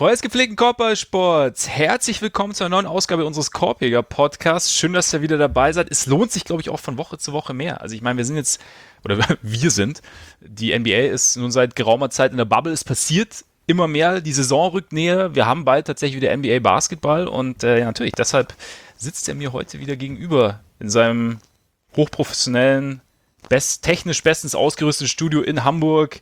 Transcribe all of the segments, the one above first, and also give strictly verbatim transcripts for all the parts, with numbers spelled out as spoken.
Vorerst gepflegten Korbballsports. Herzlich willkommen zu einer neuen Ausgabe unseres Korbjäger-Podcasts. Schön, dass ihr wieder dabei seid. Es lohnt sich, glaube ich, auch von Woche zu Woche mehr. Also ich meine, wir sind jetzt, oder wir sind, die N B A ist nun seit geraumer Zeit in der Bubble. Es passiert immer mehr, die Saison rückt näher. Wir haben bald tatsächlich wieder N B A-Basketball. Und äh, ja, natürlich, deshalb sitzt er mir heute wieder gegenüber in seinem hochprofessionellen, best, technisch bestens ausgerüsteten Studio in Hamburg,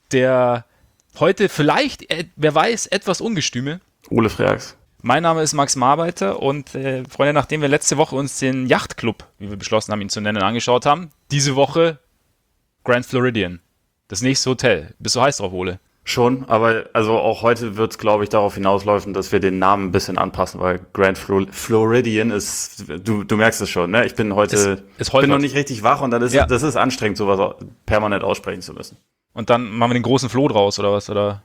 der heute vielleicht, äh, wer weiß, etwas Ungestüme. Ole Freaks. Mein Name ist Max Marbeiter und äh, Freunde, nachdem wir letzte Woche uns den Yachtclub, wie wir beschlossen haben, ihn zu nennen, angeschaut haben, diese Woche Grand Floridian. Das nächste Hotel. Bist du heiß drauf, Ole? Schon, aber also auch heute wird es, glaube ich, darauf hinauslaufen, dass wir den Namen ein bisschen anpassen, weil Grand Flor- Floridian ist, du, du merkst es schon, ne? Ich bin heute, ist, ist bin noch nicht richtig wach und dann ist ja. das ist anstrengend, sowas permanent aussprechen zu müssen. Und dann machen wir den großen Flo draus, oder was? Oder?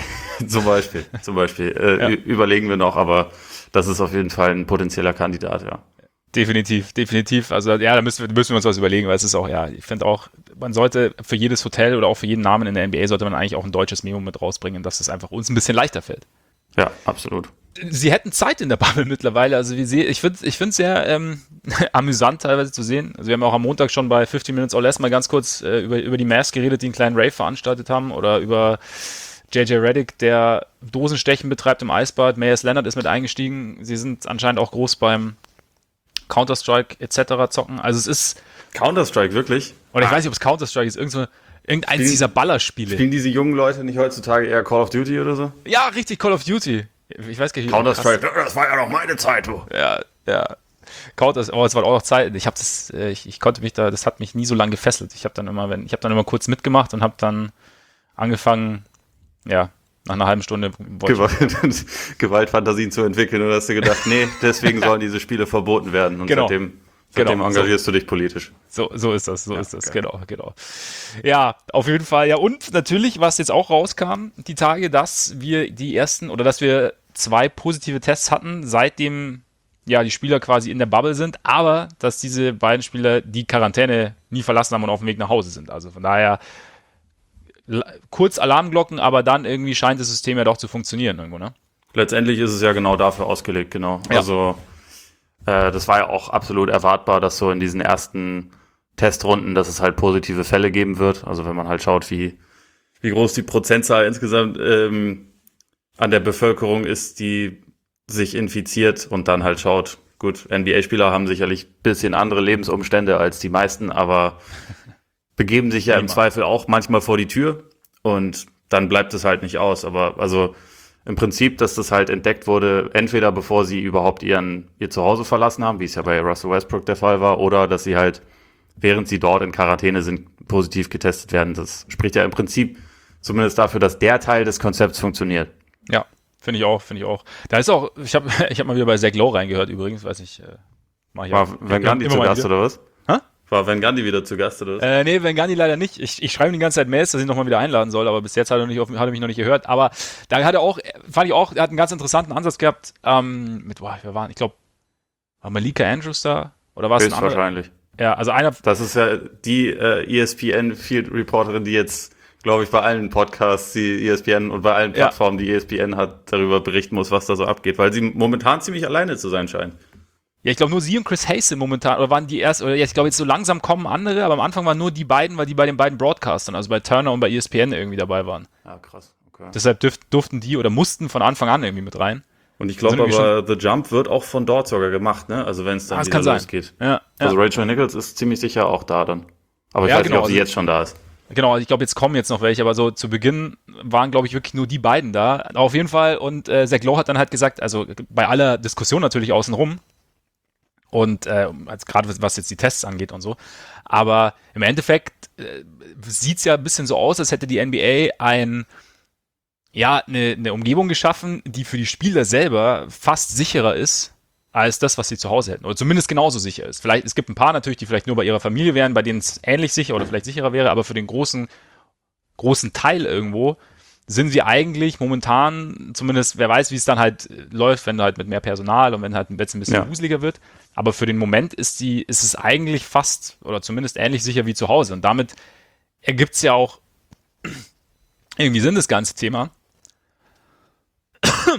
zum Beispiel, zum Beispiel. Äh, ja. ü- überlegen wir noch, aber das ist auf jeden Fall ein potenzieller Kandidat, ja. Definitiv, definitiv. Also ja, da müssen wir, müssen wir uns was überlegen, weil es ist auch, ja, ich finde auch, man sollte für jedes Hotel oder auch für jeden Namen in der N B A sollte man eigentlich auch ein deutsches Memo mit rausbringen, dass es einfach uns ein bisschen leichter fällt. Ja, absolut. Sie hätten Zeit in der Bubble mittlerweile, also wie sie, ich finde ich finde es sehr ähm, amüsant teilweise zu sehen. Also wir haben auch am Montag schon bei fifteen Minutes or Less mal ganz kurz äh, über, über die Mavs geredet, die einen kleinen Rave veranstaltet haben, oder über J J Redick, der Dosenstechen betreibt im Eisbad. Meyers Leonard ist mit eingestiegen. Sie sind anscheinend auch groß beim Counter-Strike et cetera zocken. Also es ist... Counter-Strike, wirklich? Oder ich ah. weiß nicht, ob es Counter-Strike ist. Irgend so, irgendeins spielen, dieser Ballerspiele. Spielen diese jungen Leute nicht heutzutage eher Call of Duty oder so? Ja, richtig, Call of Duty. Ich weiß gar nicht, Counter-Strike, das war ja noch meine Zeit, du. Ja, ja. Counter, aber es war auch noch Zeit. Ich habe das, ich, ich konnte mich da, das hat mich nie so lange gefesselt. Ich habe dann immer, wenn, ich habe dann immer kurz mitgemacht und habe dann angefangen, ja, nach einer halben Stunde Gewalt, Gewaltfantasien zu entwickeln, und hast du gedacht, nee, deswegen sollen diese Spiele verboten werden. Und genau. seitdem, seitdem genau. engagierst so, du dich politisch. So, so ist das, so ja, ist das, okay. genau, genau. Ja, auf jeden Fall. Ja, und natürlich, was jetzt auch rauskam, die Tage, dass wir die ersten, oder dass wir zwei positive Tests hatten, seitdem ja die Spieler quasi in der Bubble sind, aber dass diese beiden Spieler die Quarantäne nie verlassen haben und auf dem Weg nach Hause sind. Also von daher kurz Alarmglocken, aber dann irgendwie scheint das System ja doch zu funktionieren irgendwo, ne? Letztendlich ist es ja genau dafür ausgelegt, genau. Ja. Also äh, das war ja auch absolut erwartbar, dass so in diesen ersten Testrunden, dass es halt positive Fälle geben wird. Also wenn man halt schaut, wie, wie groß die Prozentzahl insgesamt ähm, an der Bevölkerung ist, die sich infiziert, und dann halt schaut, gut, N B A-Spieler haben sicherlich ein bisschen andere Lebensumstände als die meisten, aber begeben sich ja im Zweifel auch manchmal vor die Tür, und dann bleibt es halt nicht aus. Aber also im Prinzip, dass das halt entdeckt wurde, entweder bevor sie überhaupt ihren ihr Zuhause verlassen haben, wie es ja bei Russell Westbrook der Fall war, oder dass sie halt, während sie dort in Quarantäne sind, positiv getestet werden. Das spricht ja im Prinzip zumindest dafür, dass der Teil des Konzepts funktioniert. Ja, finde ich auch, finde ich auch. Da ist auch, ich habe ich hab mal wieder bei Zach Lowe reingehört übrigens, weiß ich, äh, mach ich War auch. Van Gundy zu Gast oder was? Hä? War Van Gundy wieder zu Gast oder was? Äh, nee, Van Gundy leider nicht. Ich, ich schreibe ihm die ganze Zeit Mails, dass ich ihn nochmal wieder einladen soll, aber bis jetzt hat er, nicht auf, hat er mich noch nicht gehört. Aber da hat er auch, fand ich auch, er hat einen ganz interessanten Ansatz gehabt, ähm, mit, boah, wir waren, ich glaube, war Malika Andrews da? Oder war es ein anderer? Wahrscheinlich. Ja, also einer. Das ist ja die äh, E S P N Field Reporterin, die jetzt, glaube ich, bei allen Podcasts, die E S P N und bei allen Plattformen, ja. die E S P N hat, darüber berichten muss, was da so abgeht, weil sie momentan ziemlich alleine zu sein scheint. Ja, ich glaube nur sie und Chris Hayes sind momentan, oder waren die erst, oder ich glaube jetzt so langsam kommen andere, aber am Anfang waren nur die beiden, weil die bei den beiden Broadcastern, also bei Turner und bei E S P N irgendwie dabei waren. Ja, krass, okay. Deshalb dürf, durften die oder mussten von Anfang an irgendwie mit rein. Und ich glaube aber, The Jump wird auch von dort sogar gemacht, ne? Also wenn es dann ah, wieder kann losgeht. Sein. Ja, also ja. Rachel Nichols ist ziemlich sicher auch da dann. Aber ich ja, weiß genau, nicht, ob sie also, jetzt schon da ist. Genau, ich glaube, jetzt kommen jetzt noch welche, aber so zu Beginn waren, glaube ich, wirklich nur die beiden da. Auf jeden Fall, und äh, Zach Lowe hat dann halt gesagt, also bei aller Diskussion natürlich außenrum, und äh, also gerade was jetzt die Tests angeht und so, aber im Endeffekt äh, sieht es ja ein bisschen so aus, als hätte die N B A ein ja, eine, eine Umgebung geschaffen, die für die Spieler selber fast sicherer ist als das, was sie zu Hause hätten. Oder zumindest genauso sicher ist. Vielleicht, es gibt ein paar natürlich, die vielleicht nur bei ihrer Familie wären, bei denen es ähnlich sicher oder vielleicht sicherer wäre, aber für den großen, großen Teil irgendwo sind sie eigentlich momentan, zumindest, wer weiß, wie es dann halt läuft, wenn halt mit mehr Personal und wenn halt ein bisschen ja. wuseliger wird. Aber für den Moment ist die, ist es eigentlich fast oder zumindest ähnlich sicher wie zu Hause. Und damit ergibt es ja auch irgendwie Sinn, das ganze Thema.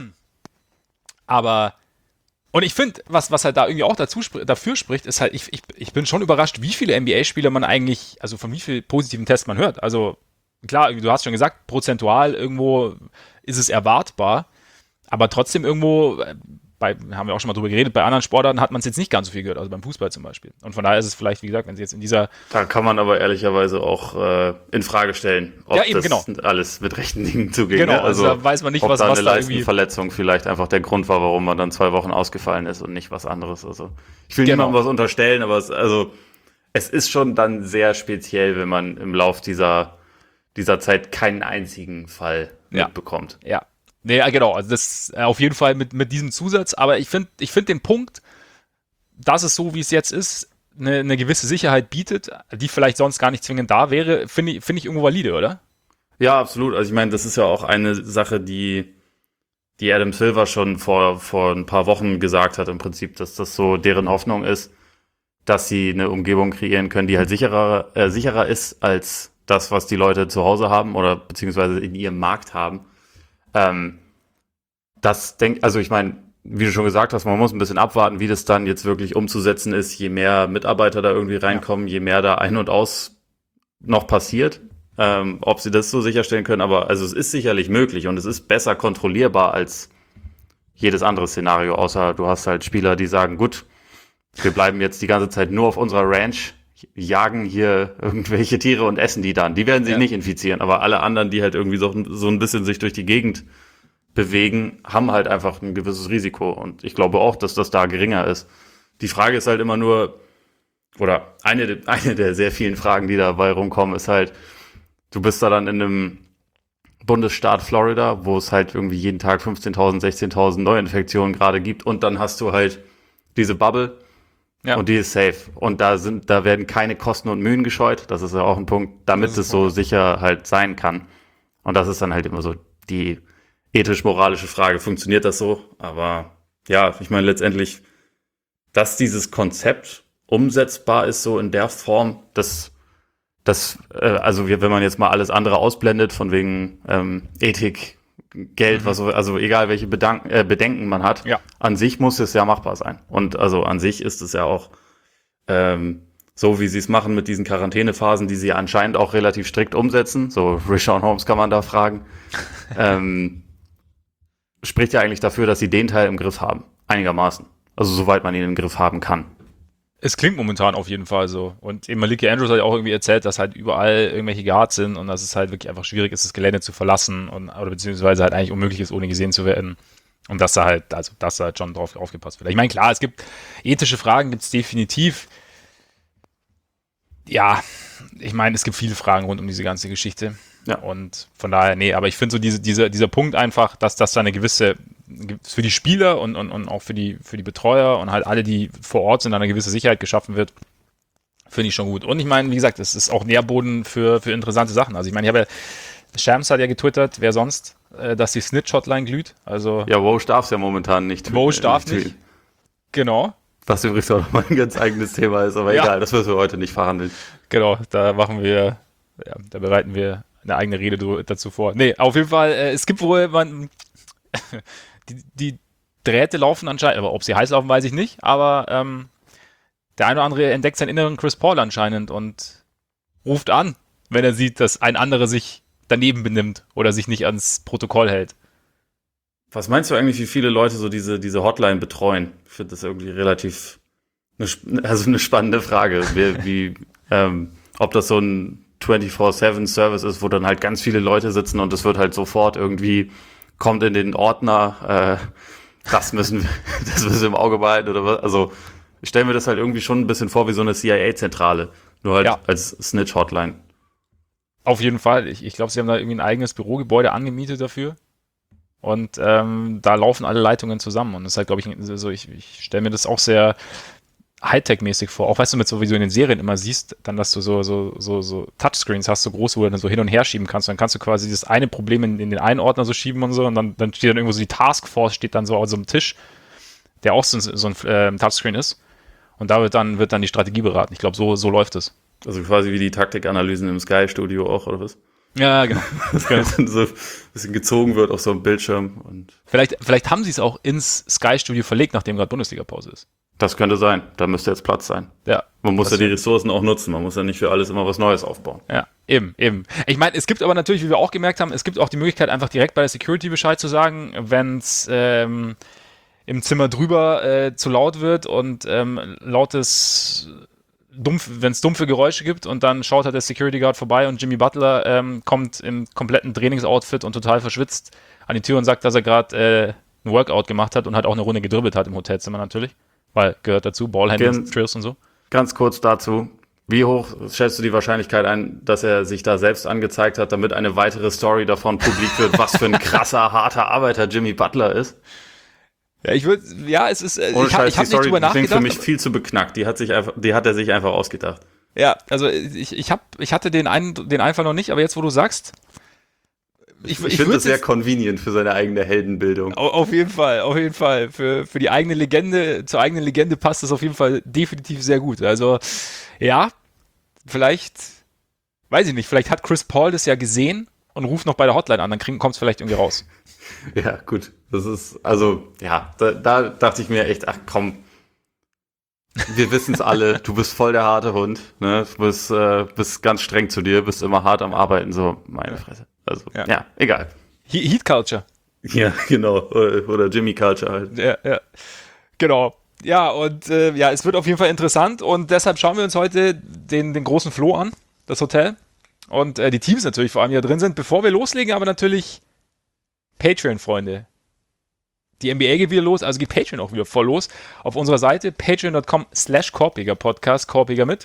Aber, und ich finde, was, was halt da irgendwie auch dazu, dafür spricht, ist halt, ich, ich, ich bin schon überrascht, wie viele N B A-Spieler man eigentlich, also von wie vielen positiven Tests man hört. Also klar, du hast schon gesagt, prozentual irgendwo ist es erwartbar, aber trotzdem irgendwo, bei, haben wir auch schon mal drüber geredet, bei anderen Sportarten hat man es jetzt nicht ganz so viel gehört, also beim Fußball zum Beispiel. Und von daher ist es vielleicht, wie gesagt, wenn sie jetzt in dieser... Da kann man aber ehrlicherweise auch äh, in Frage stellen, ob ja, eben, das genau. alles mit rechten Dingen zugeht. Genau, ne? also, also da weiß man nicht, ob was, da was eine da irgendwie... Leistenverletzung vielleicht einfach der Grund war, warum man dann zwei Wochen ausgefallen ist und nicht was anderes. Also ich will Genau. niemandem was unterstellen, aber es, also, es ist schon dann sehr speziell, wenn man im Lauf dieser, dieser Zeit keinen einzigen Fall Ja. mitbekommt. Ja. Nee, ja, genau, also das äh, auf jeden Fall mit, mit diesem Zusatz, aber ich finde ich finde den Punkt, dass es so, wie es jetzt ist, eine, eine gewisse Sicherheit bietet, die vielleicht sonst gar nicht zwingend da wäre, finde ich, finde ich irgendwo valide, oder? Ja, absolut. Also ich meine, das ist ja auch eine Sache, die, die Adam Silver schon vor, vor ein paar Wochen gesagt hat, im Prinzip, dass das so deren Hoffnung ist, dass sie eine Umgebung kreieren können, die halt sicherer, äh, sicherer ist als das, was die Leute zu Hause haben oder beziehungsweise in ihrem Markt haben. Ähm, das denkt, also ich meine, wie du schon gesagt hast, man muss ein bisschen abwarten, wie das dann jetzt wirklich umzusetzen ist, je mehr Mitarbeiter da irgendwie reinkommen, ja. je mehr da ein und aus noch passiert, ähm, ob sie das so sicherstellen können, aber also es ist sicherlich möglich und es ist besser kontrollierbar als jedes andere Szenario, außer du hast halt Spieler, die sagen, gut, wir bleiben jetzt die ganze Zeit nur auf unserer Ranch, jagen hier irgendwelche Tiere und essen die dann. Die werden sich ja. nicht infizieren, aber alle anderen, die halt irgendwie so, so ein bisschen sich durch die Gegend bewegen, haben halt einfach ein gewisses Risiko. Und ich glaube auch, dass das da geringer ist. Die Frage ist halt immer nur, oder eine, eine der sehr vielen Fragen, die dabei rumkommen, ist halt, du bist da dann in einem Bundesstaat Florida, wo es halt irgendwie jeden Tag fünfzehntausend, sechzehntausend Neuinfektionen gerade gibt und dann hast du halt diese Bubble, ja. und die ist safe. Und da sind, da werden keine Kosten und Mühen gescheut. Das ist ja auch ein Punkt, damit es so sicher halt sein kann. Und das ist dann halt immer so die ethisch-moralische Frage. Funktioniert das so? Aber ja, ich meine letztendlich, dass dieses Konzept umsetzbar ist, so in der Form, dass, dass äh, also wenn man jetzt mal alles andere ausblendet, von wegen ähm, Ethik, Geld, mhm. was so, also egal welche Bedank- äh, Bedenken man hat, ja. an sich muss es ja machbar sein. Und also an sich ist es ja auch ähm, so, wie sie es machen mit diesen Quarantänephasen, die sie anscheinend auch relativ strikt umsetzen. So Richaun Holmes kann man da fragen. ähm, spricht ja eigentlich dafür, dass sie den Teil im Griff haben. Einigermaßen. Also soweit man ihn im Griff haben kann. Es klingt momentan auf jeden Fall so. Und eben Maliki Andrews hat ja auch irgendwie erzählt, dass halt überall irgendwelche Guards sind und dass es halt wirklich einfach schwierig ist, das Gelände zu verlassen und oder beziehungsweise halt eigentlich unmöglich ist, ohne gesehen zu werden. Und dass da halt, also dass da halt schon drauf aufgepasst wird. Ich meine, klar, es gibt ethische Fragen, gibt es definitiv. Ja, ich meine, es gibt viele Fragen rund um diese ganze Geschichte. Ja. Und von daher, nee, aber ich finde so diese, diese, dieser Punkt einfach, dass das da eine gewisse, für die Spieler und, und, und auch für die, für die Betreuer und halt alle, die vor Ort sind, eine gewisse Sicherheit geschaffen wird, finde ich schon gut. Und ich meine, wie gesagt, es ist auch Nährboden für, für interessante Sachen. Also ich meine, ich habe ja, Shams hat ja getwittert, wer sonst, äh, dass die Snitch-Hotline glüht. Also ja, Woj darf es ja momentan nicht. Woj darf nicht. nicht. Genau. Was übrigens auch noch mal ein ganz eigenes Thema ist, aber ja. egal, das müssen wir heute nicht verhandeln. Genau, da machen wir, ja, da bereiten wir eine eigene Rede dazu vor. Nee, auf jeden Fall, äh, es gibt wohl, man, die, die Drähte laufen anscheinend, aber ob sie heiß laufen, weiß ich nicht, aber ähm, der eine oder andere entdeckt seinen inneren Chris Paul anscheinend und ruft an, wenn er sieht, dass ein anderer sich daneben benimmt oder sich nicht ans Protokoll hält. Was meinst du eigentlich, wie viele Leute so diese, diese Hotline betreuen? Ich finde das irgendwie relativ, eine, also eine spannende Frage, wie, wie ähm, ob das so ein vierundzwanzig sieben Service ist, wo dann halt ganz viele Leute sitzen und es wird halt sofort irgendwie, kommt in den Ordner, äh, das müssen wir, das müssen wir im Auge behalten oder was. Also ich stelle mir das halt irgendwie schon ein bisschen vor wie so eine C I A-Zentrale, nur halt ja. als Snitch-Hotline. Auf jeden Fall. Ich, ich glaube, sie haben da irgendwie ein eigenes Bürogebäude angemietet dafür. Und ähm, da laufen alle Leitungen zusammen. Und das ist halt, glaube ich, so, ich, ich stelle mir das auch sehr Hightech-mäßig vor. Auch weißt du, mit so wie du in den Serien immer siehst, dann, dass du so, so, so, so Touchscreens hast, so groß, wo du dann so hin und her schieben kannst. Dann kannst du quasi das eine Problem in, in den einen Ordner so schieben und so. Und dann, dann steht dann irgendwo so die Taskforce, steht dann so auf so einem Tisch, der auch so, so ein äh, Touchscreen ist. Und da wird dann, wird dann die Strategie beraten. Ich glaube, so, so läuft es. Also quasi wie die Taktikanalysen im Sky-Studio auch, oder was? Ja, genau. Das Ganze so ein bisschen gezogen wird auf so einem Bildschirm. Und Vielleicht, vielleicht haben sie es auch ins Sky-Studio verlegt, nachdem gerade Bundesliga-Pause ist. das könnte sein. Da müsste jetzt Platz sein. Ja. Man muss Das ja die Ressourcen auch nutzen. Man muss ja nicht für alles immer was Neues aufbauen. Ja, eben, eben. Ich meine, es gibt aber natürlich, wie wir auch gemerkt haben, es gibt auch die Möglichkeit, einfach direkt bei der Security Bescheid zu sagen, wenn es ähm, im Zimmer drüber äh, zu laut wird und ähm, lautes, dumpf, wenn es dumpfe Geräusche gibt und dann schaut halt der Security Guard vorbei und Jimmy Butler ähm, kommt im kompletten Trainingsoutfit und total verschwitzt an die Tür und sagt, dass er gerade äh, ein Workout gemacht hat und halt auch eine Runde gedribbelt hat im Hotelzimmer natürlich, weil gehört dazu, Ballhandling, Drills und so. Ganz kurz dazu. Wie hoch schätzt du die Wahrscheinlichkeit ein, dass er sich da selbst angezeigt hat, damit eine weitere Story davon publik wird, was für ein krasser, harter Arbeiter Jimmy Butler ist? Ja, ich würde, ja, es ist, äh, Ohne ich habe Scheiß, hab die nicht drüber Story nachgedacht. klingt für mich viel zu beknackt. Die hat sich einfach, die hat er sich einfach ausgedacht. Ja, also ich, ich, hab, ich hatte den, einen, den Einfall noch nicht, aber jetzt, wo du sagst, ich, ich, ich finde das sehr convenient für seine eigene Heldenbildung. Auf jeden Fall, auf jeden Fall. Für, für die eigene Legende, zur eigenen Legende passt das auf jeden Fall definitiv sehr gut. Also, ja, vielleicht, weiß ich nicht, vielleicht hat Chris Paul das ja gesehen und ruft noch bei der Hotline an, dann kommt es vielleicht irgendwie raus. Ja, gut. Das ist, also, ja, da, da dachte ich mir echt, ach komm, wir wissen es alle, du bist voll der harte Hund, ne? Du bist, äh, bist ganz streng zu dir, bist immer hart am Arbeiten, so, meine Fresse. Also, ja, ja egal. He- Heat Culture. Ja, genau. Oder, oder Jimmy Culture halt. Ja, ja. Genau. Ja, und äh, ja, es wird auf jeden Fall interessant und deshalb schauen wir uns heute den, den großen Floh an, das Hotel. Und äh, die Teams natürlich vor allem, die da drin sind. Bevor wir loslegen, aber natürlich Patreon-Freunde. Die N B A geht wieder los, also geht Patreon auch wieder voll los. Auf unserer Seite patreon.com slash Korpiger Podcast, Korpiger mit.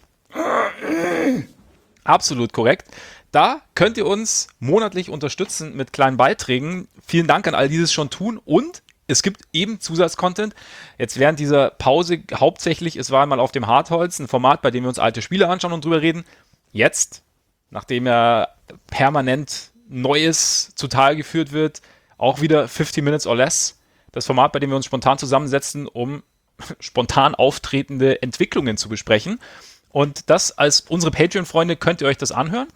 Absolut korrekt. Da könnt ihr uns monatlich unterstützen mit kleinen Beiträgen. Vielen Dank an all die das schon tun und es gibt eben Zusatzcontent. Jetzt während dieser Pause hauptsächlich, es war mal auf dem Hartholz, ein Format, bei dem wir uns alte Spiele anschauen und drüber reden. Jetzt, nachdem ja permanent Neues zutage geführt wird, auch wieder fifty Minutes or Less. Das Format, bei dem wir uns spontan zusammensetzen, um spontan auftretende Entwicklungen zu besprechen. Und das als unsere Patreon-Freunde könnt ihr euch das anhören.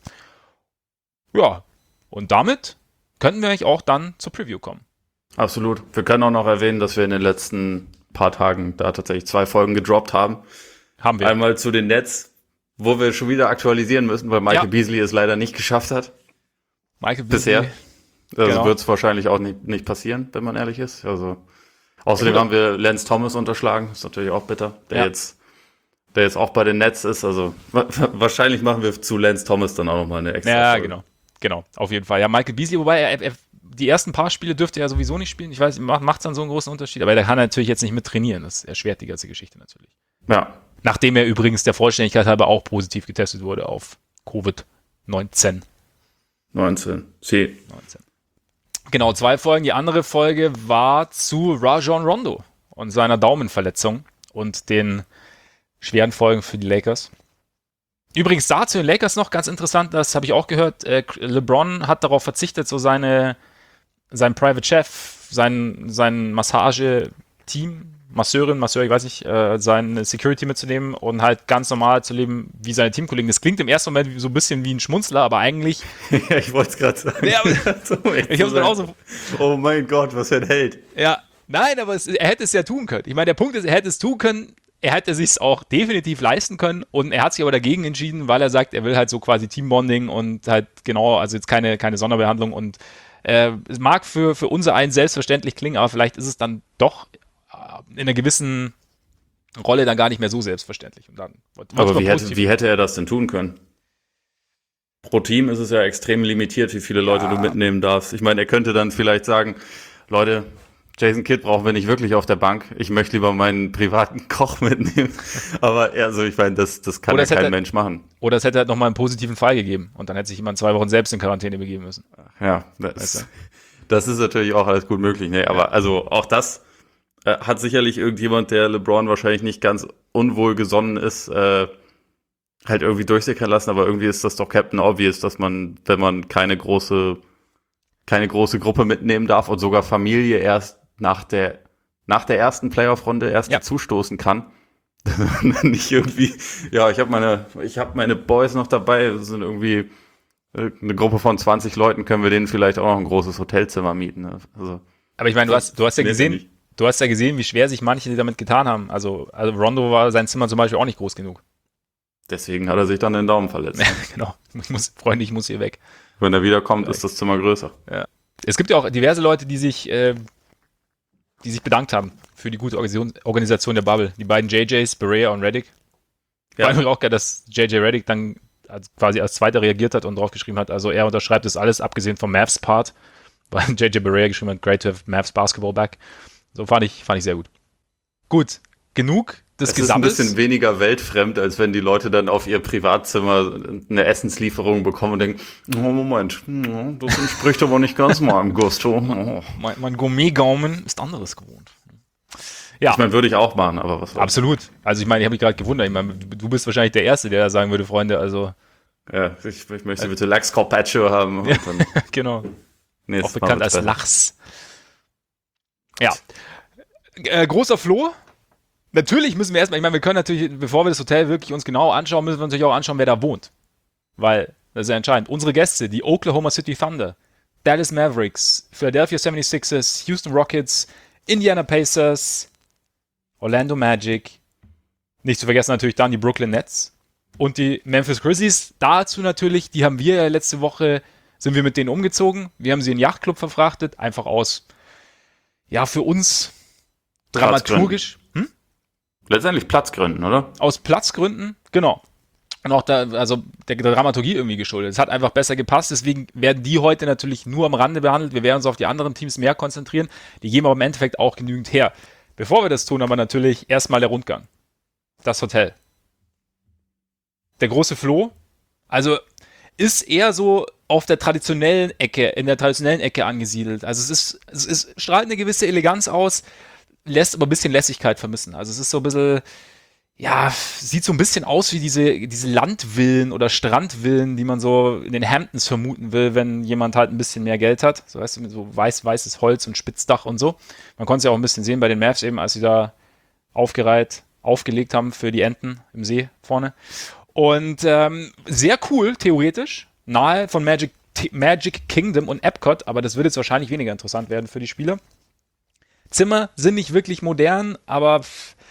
Ja, und damit könnten wir euch auch dann zur Preview kommen. Absolut. Wir können auch noch erwähnen, dass wir in den letzten paar Tagen da tatsächlich zwei Folgen gedroppt haben. Haben wir. Einmal zu den Nets, wo wir schon wieder aktualisieren müssen, weil Michael ja. Beasley es leider nicht geschafft hat. Michael Beasley. Bisher. Also genau. wird es wahrscheinlich auch nicht, nicht passieren, wenn man ehrlich ist. Also außerdem genau. haben wir Lance Thomas unterschlagen. Ist natürlich auch bitter. Der ja. jetzt der jetzt auch bei den Nets ist. Also wahrscheinlich machen wir zu Lance Thomas dann auch nochmal eine extra Ja, Folge. genau. Genau, auf jeden Fall. Ja, Michael Beasley, wobei er, er, die ersten paar Spiele dürfte er sowieso nicht spielen. Ich weiß, macht es dann so einen großen Unterschied. Aber der kann natürlich jetzt nicht mit trainieren. Das erschwert die ganze Geschichte natürlich. Ja. Nachdem er übrigens der Vollständigkeit halber auch positiv getestet wurde auf Covid neunzehn. neunzehn. C. neunzehn. Genau, zwei Folgen. Die andere Folge war zu Rajon Rondo und seiner Daumenverletzung und den schweren Folgen für die Lakers. Übrigens dazu den Lakers noch ganz interessant, das habe ich auch gehört, äh, LeBron hat darauf verzichtet, so seine, sein Private Chef, sein, sein Massage-Team, Masseurin, Masseur, ich weiß nicht, äh, sein Security mitzunehmen und halt ganz normal zu leben wie seine Teamkollegen. Das klingt im ersten Moment so ein bisschen wie ein Schmunzler, aber eigentlich... Ja, ich wollte es gerade sagen. Ja, aber, so, ich hab's auch so... Oh mein Gott, was für ein Held. Ja, nein, aber es, er hätte es ja tun können. Ich meine, der Punkt ist, er hätte es tun können, er hätte es sich auch definitiv leisten können und er hat sich aber dagegen entschieden, weil er sagt, er will halt so quasi Teambonding und halt genau, also jetzt keine, keine Sonderbehandlung und äh, es mag für, für unser einen selbstverständlich klingen, aber vielleicht ist es dann doch in einer gewissen Rolle dann gar nicht mehr so selbstverständlich. Und dann, aber wie hätte, wie hätte er das denn tun können? Pro Team ist es ja extrem limitiert, wie viele Leute ja. du mitnehmen darfst. Ich meine, er könnte dann vielleicht sagen, Leute, Jason Kidd brauchen wir nicht wirklich auf der Bank. Ich möchte lieber meinen privaten Koch mitnehmen. Aber also ich meine, das, das kann ja kein Mensch machen. Oder es hätte halt nochmal einen positiven Fall gegeben. Und dann hätte sich jemand zwei Wochen selbst in Quarantäne begeben müssen. Ja, das, weißt du? Das ist natürlich auch alles gut möglich. Nee, aber ja. also auch das äh, hat sicherlich irgendjemand, der LeBron wahrscheinlich nicht ganz unwohl gesonnen ist, äh, halt irgendwie durchsickern lassen. Aber irgendwie ist das doch Captain Obvious, dass man, wenn man keine große, keine große Gruppe mitnehmen darf und sogar Familie erst nach der nach der ersten Playoff-Runde erst ja. dazustoßen kann. Nicht irgendwie, ja, ich habe meine ich habe meine Boys noch dabei, das sind irgendwie Eine Gruppe von zwanzig Leuten können wir denen vielleicht auch noch ein großes Hotelzimmer mieten. Ne? Also, aber ich meine, du hast, du hast ja gesehen, nicht. du hast ja gesehen, wie schwer sich manche damit getan haben. Also, also Rondo war sein Zimmer zum Beispiel auch nicht groß genug. Deswegen hat er sich dann den Daumen verletzt. Genau. Ich muss, Freunde, ich muss hier weg. Wenn er wiederkommt, ist das Zimmer größer. Ja. Es gibt ja auch diverse Leute, die sich, äh, die sich bedankt haben für die gute Organisation, Organisation der Bubble. Die beiden J Js, Berea und Redick. Ja. War auch geil, dass J J Redick dann als, quasi als Zweiter reagiert hat und draufgeschrieben hat, also er unterschreibt das alles, abgesehen vom Mavs-Part, weil J J Berea geschrieben hat, great to have Mavs Basketball back. So fand ich, fand ich sehr gut. Gut, genug des Gesammels. Es ist ein bisschen weniger weltfremd, als wenn die Leute dann auf ihr Privatzimmer eine Essenslieferung bekommen und denken, oh Moment, das entspricht aber nicht ganz meinem Gusto. Oh. Mein, mein Gourmet-Gaumen ist anderes gewohnt. Ja. Ich meine, würde ich auch machen, aber was war's? Absolut. Also ich meine, ich habe mich gerade gewundert. Ich meine, du bist wahrscheinlich der Erste, der da sagen würde, Freunde, also... Ja, ich, ich möchte bitte Lachs Carpaccio haben. Ja, genau. Nee, auch bekannt als Lachs. Ja. Äh, großer Flo. Natürlich müssen wir erstmal, ich meine, wir können natürlich, bevor wir das Hotel wirklich uns genau anschauen, müssen wir natürlich auch anschauen, wer da wohnt. Weil, das ist ja entscheidend. Unsere Gäste, die Oklahoma City Thunder, Dallas Mavericks, Philadelphia seventy-sixers, Houston Rockets, Indiana Pacers, Orlando Magic, nicht zu vergessen natürlich dann die Brooklyn Nets und die Memphis Grizzlies. Dazu natürlich, die haben wir ja letzte Woche, sind wir mit denen umgezogen. Wir haben sie in den Yachtclub verfrachtet, einfach aus, ja, für uns dramaturgisch. Hm? Letztendlich Platzgründen, oder? Aus Platzgründen, genau. Und auch da, also der Dramaturgie irgendwie geschuldet. Es hat einfach besser gepasst, deswegen werden die heute natürlich nur am Rande behandelt. Wir werden uns auf die anderen Teams mehr konzentrieren. Die geben aber im Endeffekt auch genügend her. Bevor wir das tun, aber natürlich erstmal der Rundgang. Das Hotel. Der große Flo, also ist eher so auf der traditionellen Ecke, in der traditionellen Ecke angesiedelt. Also es ist, es ist, strahlt eine gewisse Eleganz aus, lässt aber ein bisschen Lässigkeit vermissen. Also es ist so ein bisschen, ja, sieht so ein bisschen aus wie diese, diese Landvillen oder Strandvillen, die man so in den Hamptons vermuten will, wenn jemand halt ein bisschen mehr Geld hat. So, weißt du, mit so weiß, weißes Holz und Spitzdach und so. Man konnte es ja auch ein bisschen sehen bei den Mavs eben, als sie da aufgereiht, aufgelegt haben für die Enten im See vorne. Und ähm, sehr cool, theoretisch, nahe von Magic, Magic Kingdom und Epcot, aber das wird jetzt wahrscheinlich weniger interessant werden für die Spieler. Zimmer sind nicht wirklich modern, aber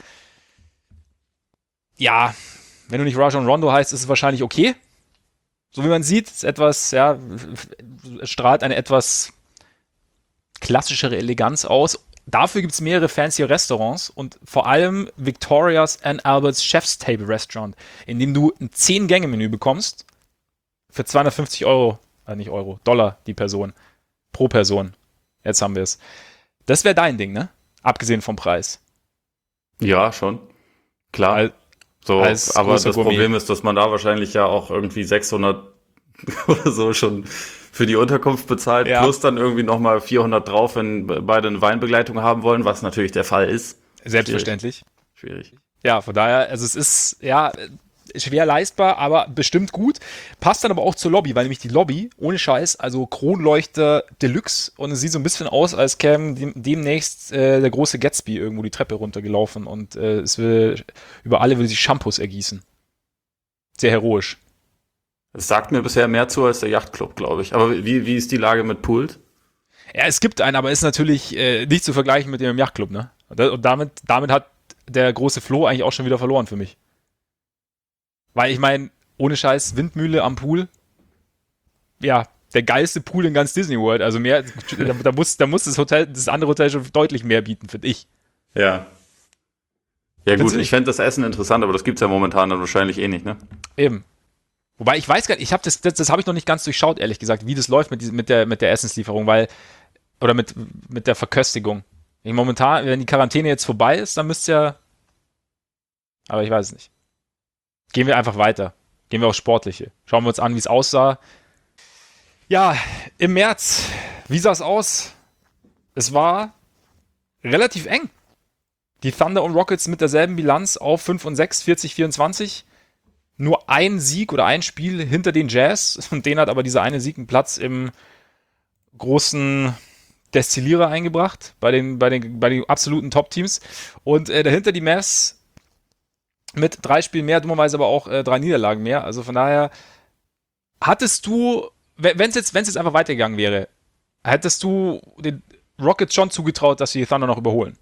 ja, wenn du nicht Rajon Rondo heißt, ist es wahrscheinlich okay. So wie man sieht, ist etwas, ja, strahlt eine etwas klassischere Eleganz aus. Dafür gibt es mehrere fancy Restaurants und vor allem Victoria's and Albert's Chef's Table Restaurant, in dem du ein zehn-Gänge-Menü bekommst für zweihundertfünfzig Euro, äh nicht Euro, Dollar die Person, pro Person. Jetzt haben wir es. Das wäre dein Ding, ne? Abgesehen vom Preis. Ja, schon. Klar. Al- so, als aber großer das Gourmet. Problem ist, dass man da wahrscheinlich ja auch irgendwie sechshundert oder so schon für die Unterkunft bezahlt, Ja. plus dann irgendwie nochmal vierhundert drauf, wenn beide eine Weinbegleitung haben wollen, was natürlich der Fall ist. Selbstverständlich. Schwierig. Ja, von daher, also es ist, ja, schwer leistbar, aber bestimmt gut. Passt dann aber auch zur Lobby, weil nämlich die Lobby, ohne Scheiß, also Kronleuchter Deluxe und es sieht so ein bisschen aus, als käme dem, demnächst äh, der große Gatsby irgendwo die Treppe runtergelaufen und äh, es will, über alle will sich Shampoos ergießen. Sehr heroisch. Es sagt mir bisher mehr zu als der Yachtclub, glaube ich. Aber wie, wie ist die Lage mit Pools? Ja, es gibt einen, aber ist natürlich äh, nicht zu vergleichen mit dem Yachtclub, ne? Und, da, und damit, damit hat der große Flo eigentlich auch schon wieder verloren für mich. Weil ich meine, ohne Scheiß, Windmühle am Pool, ja, der geilste Pool in ganz Disney World. Also mehr, da, da, muss, da muss das Hotel, das andere Hotel schon deutlich mehr bieten, finde ich. Ja. Ja Findest gut, du nicht? ich fände das Essen interessant, aber das gibt's ja momentan dann wahrscheinlich eh nicht, ne? Eben. Wobei ich weiß gar nicht, ich habe das, das, das habe ich noch nicht ganz durchschaut, ehrlich gesagt, wie das läuft mit, diesem, mit, der, mit der Essenslieferung, weil, oder mit, mit der Verköstigung. Ich momentan, wenn die Quarantäne jetzt vorbei ist, dann müsste ja, aber ich weiß es nicht. Gehen wir einfach weiter. Gehen wir aufs Sportliche. Schauen wir uns an, wie es aussah. Ja, im März, wie sah es aus? Es war relativ eng. Die Thunder und Rockets mit derselben Bilanz auf fünf und sechs, vierzig vierundzwanzig. Nur ein Sieg oder ein Spiel hinter den Jazz. Und den hat aber dieser eine Sieg einen Platz im großen Destillierer eingebracht. Bei den, bei den, bei den absoluten Top-Teams. Und äh, dahinter die Mavs mit drei Spielen mehr, dummerweise aber auch äh, drei Niederlagen mehr. Also von daher hattest du, wenn es jetzt, wenn's jetzt einfach weitergegangen wäre, hättest du den Rockets schon zugetraut, dass sie die Thunder noch überholen?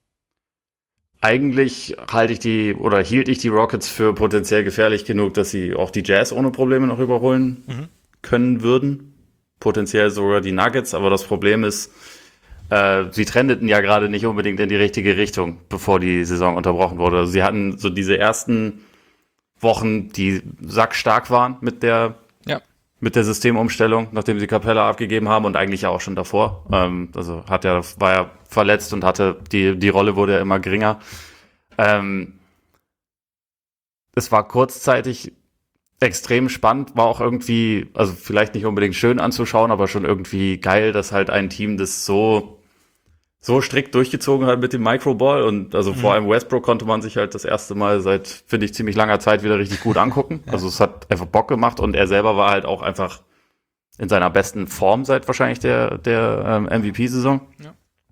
Eigentlich halte ich die oder hielt ich die Rockets für potenziell gefährlich genug, dass sie auch die Jazz ohne Probleme noch überholen mhm. können würden. Potenziell sogar die Nuggets, aber das Problem ist, äh, sie trendeten ja gerade nicht unbedingt in die richtige Richtung, bevor die Saison unterbrochen wurde. Also sie hatten so diese ersten Wochen, die sackstark waren mit der ja. mit der Systemumstellung, nachdem sie Capella abgegeben haben und eigentlich ja auch schon davor. Ähm, also hat ja, war ja verletzt und hatte, die, die Rolle wurde ja immer geringer. Ähm, es war kurzzeitig extrem spannend, war auch irgendwie, also vielleicht nicht unbedingt schön anzuschauen, aber schon irgendwie geil, dass halt ein Team das so, so strikt durchgezogen hat mit dem Microball und also mhm. vor allem Westbrook konnte man sich halt das erste Mal seit, finde ich, ziemlich langer Zeit wieder richtig gut angucken. Ja. Also es hat einfach Bock gemacht und er selber war halt auch einfach in seiner besten Form seit wahrscheinlich der, der ähm, M V P-Saison. Ja.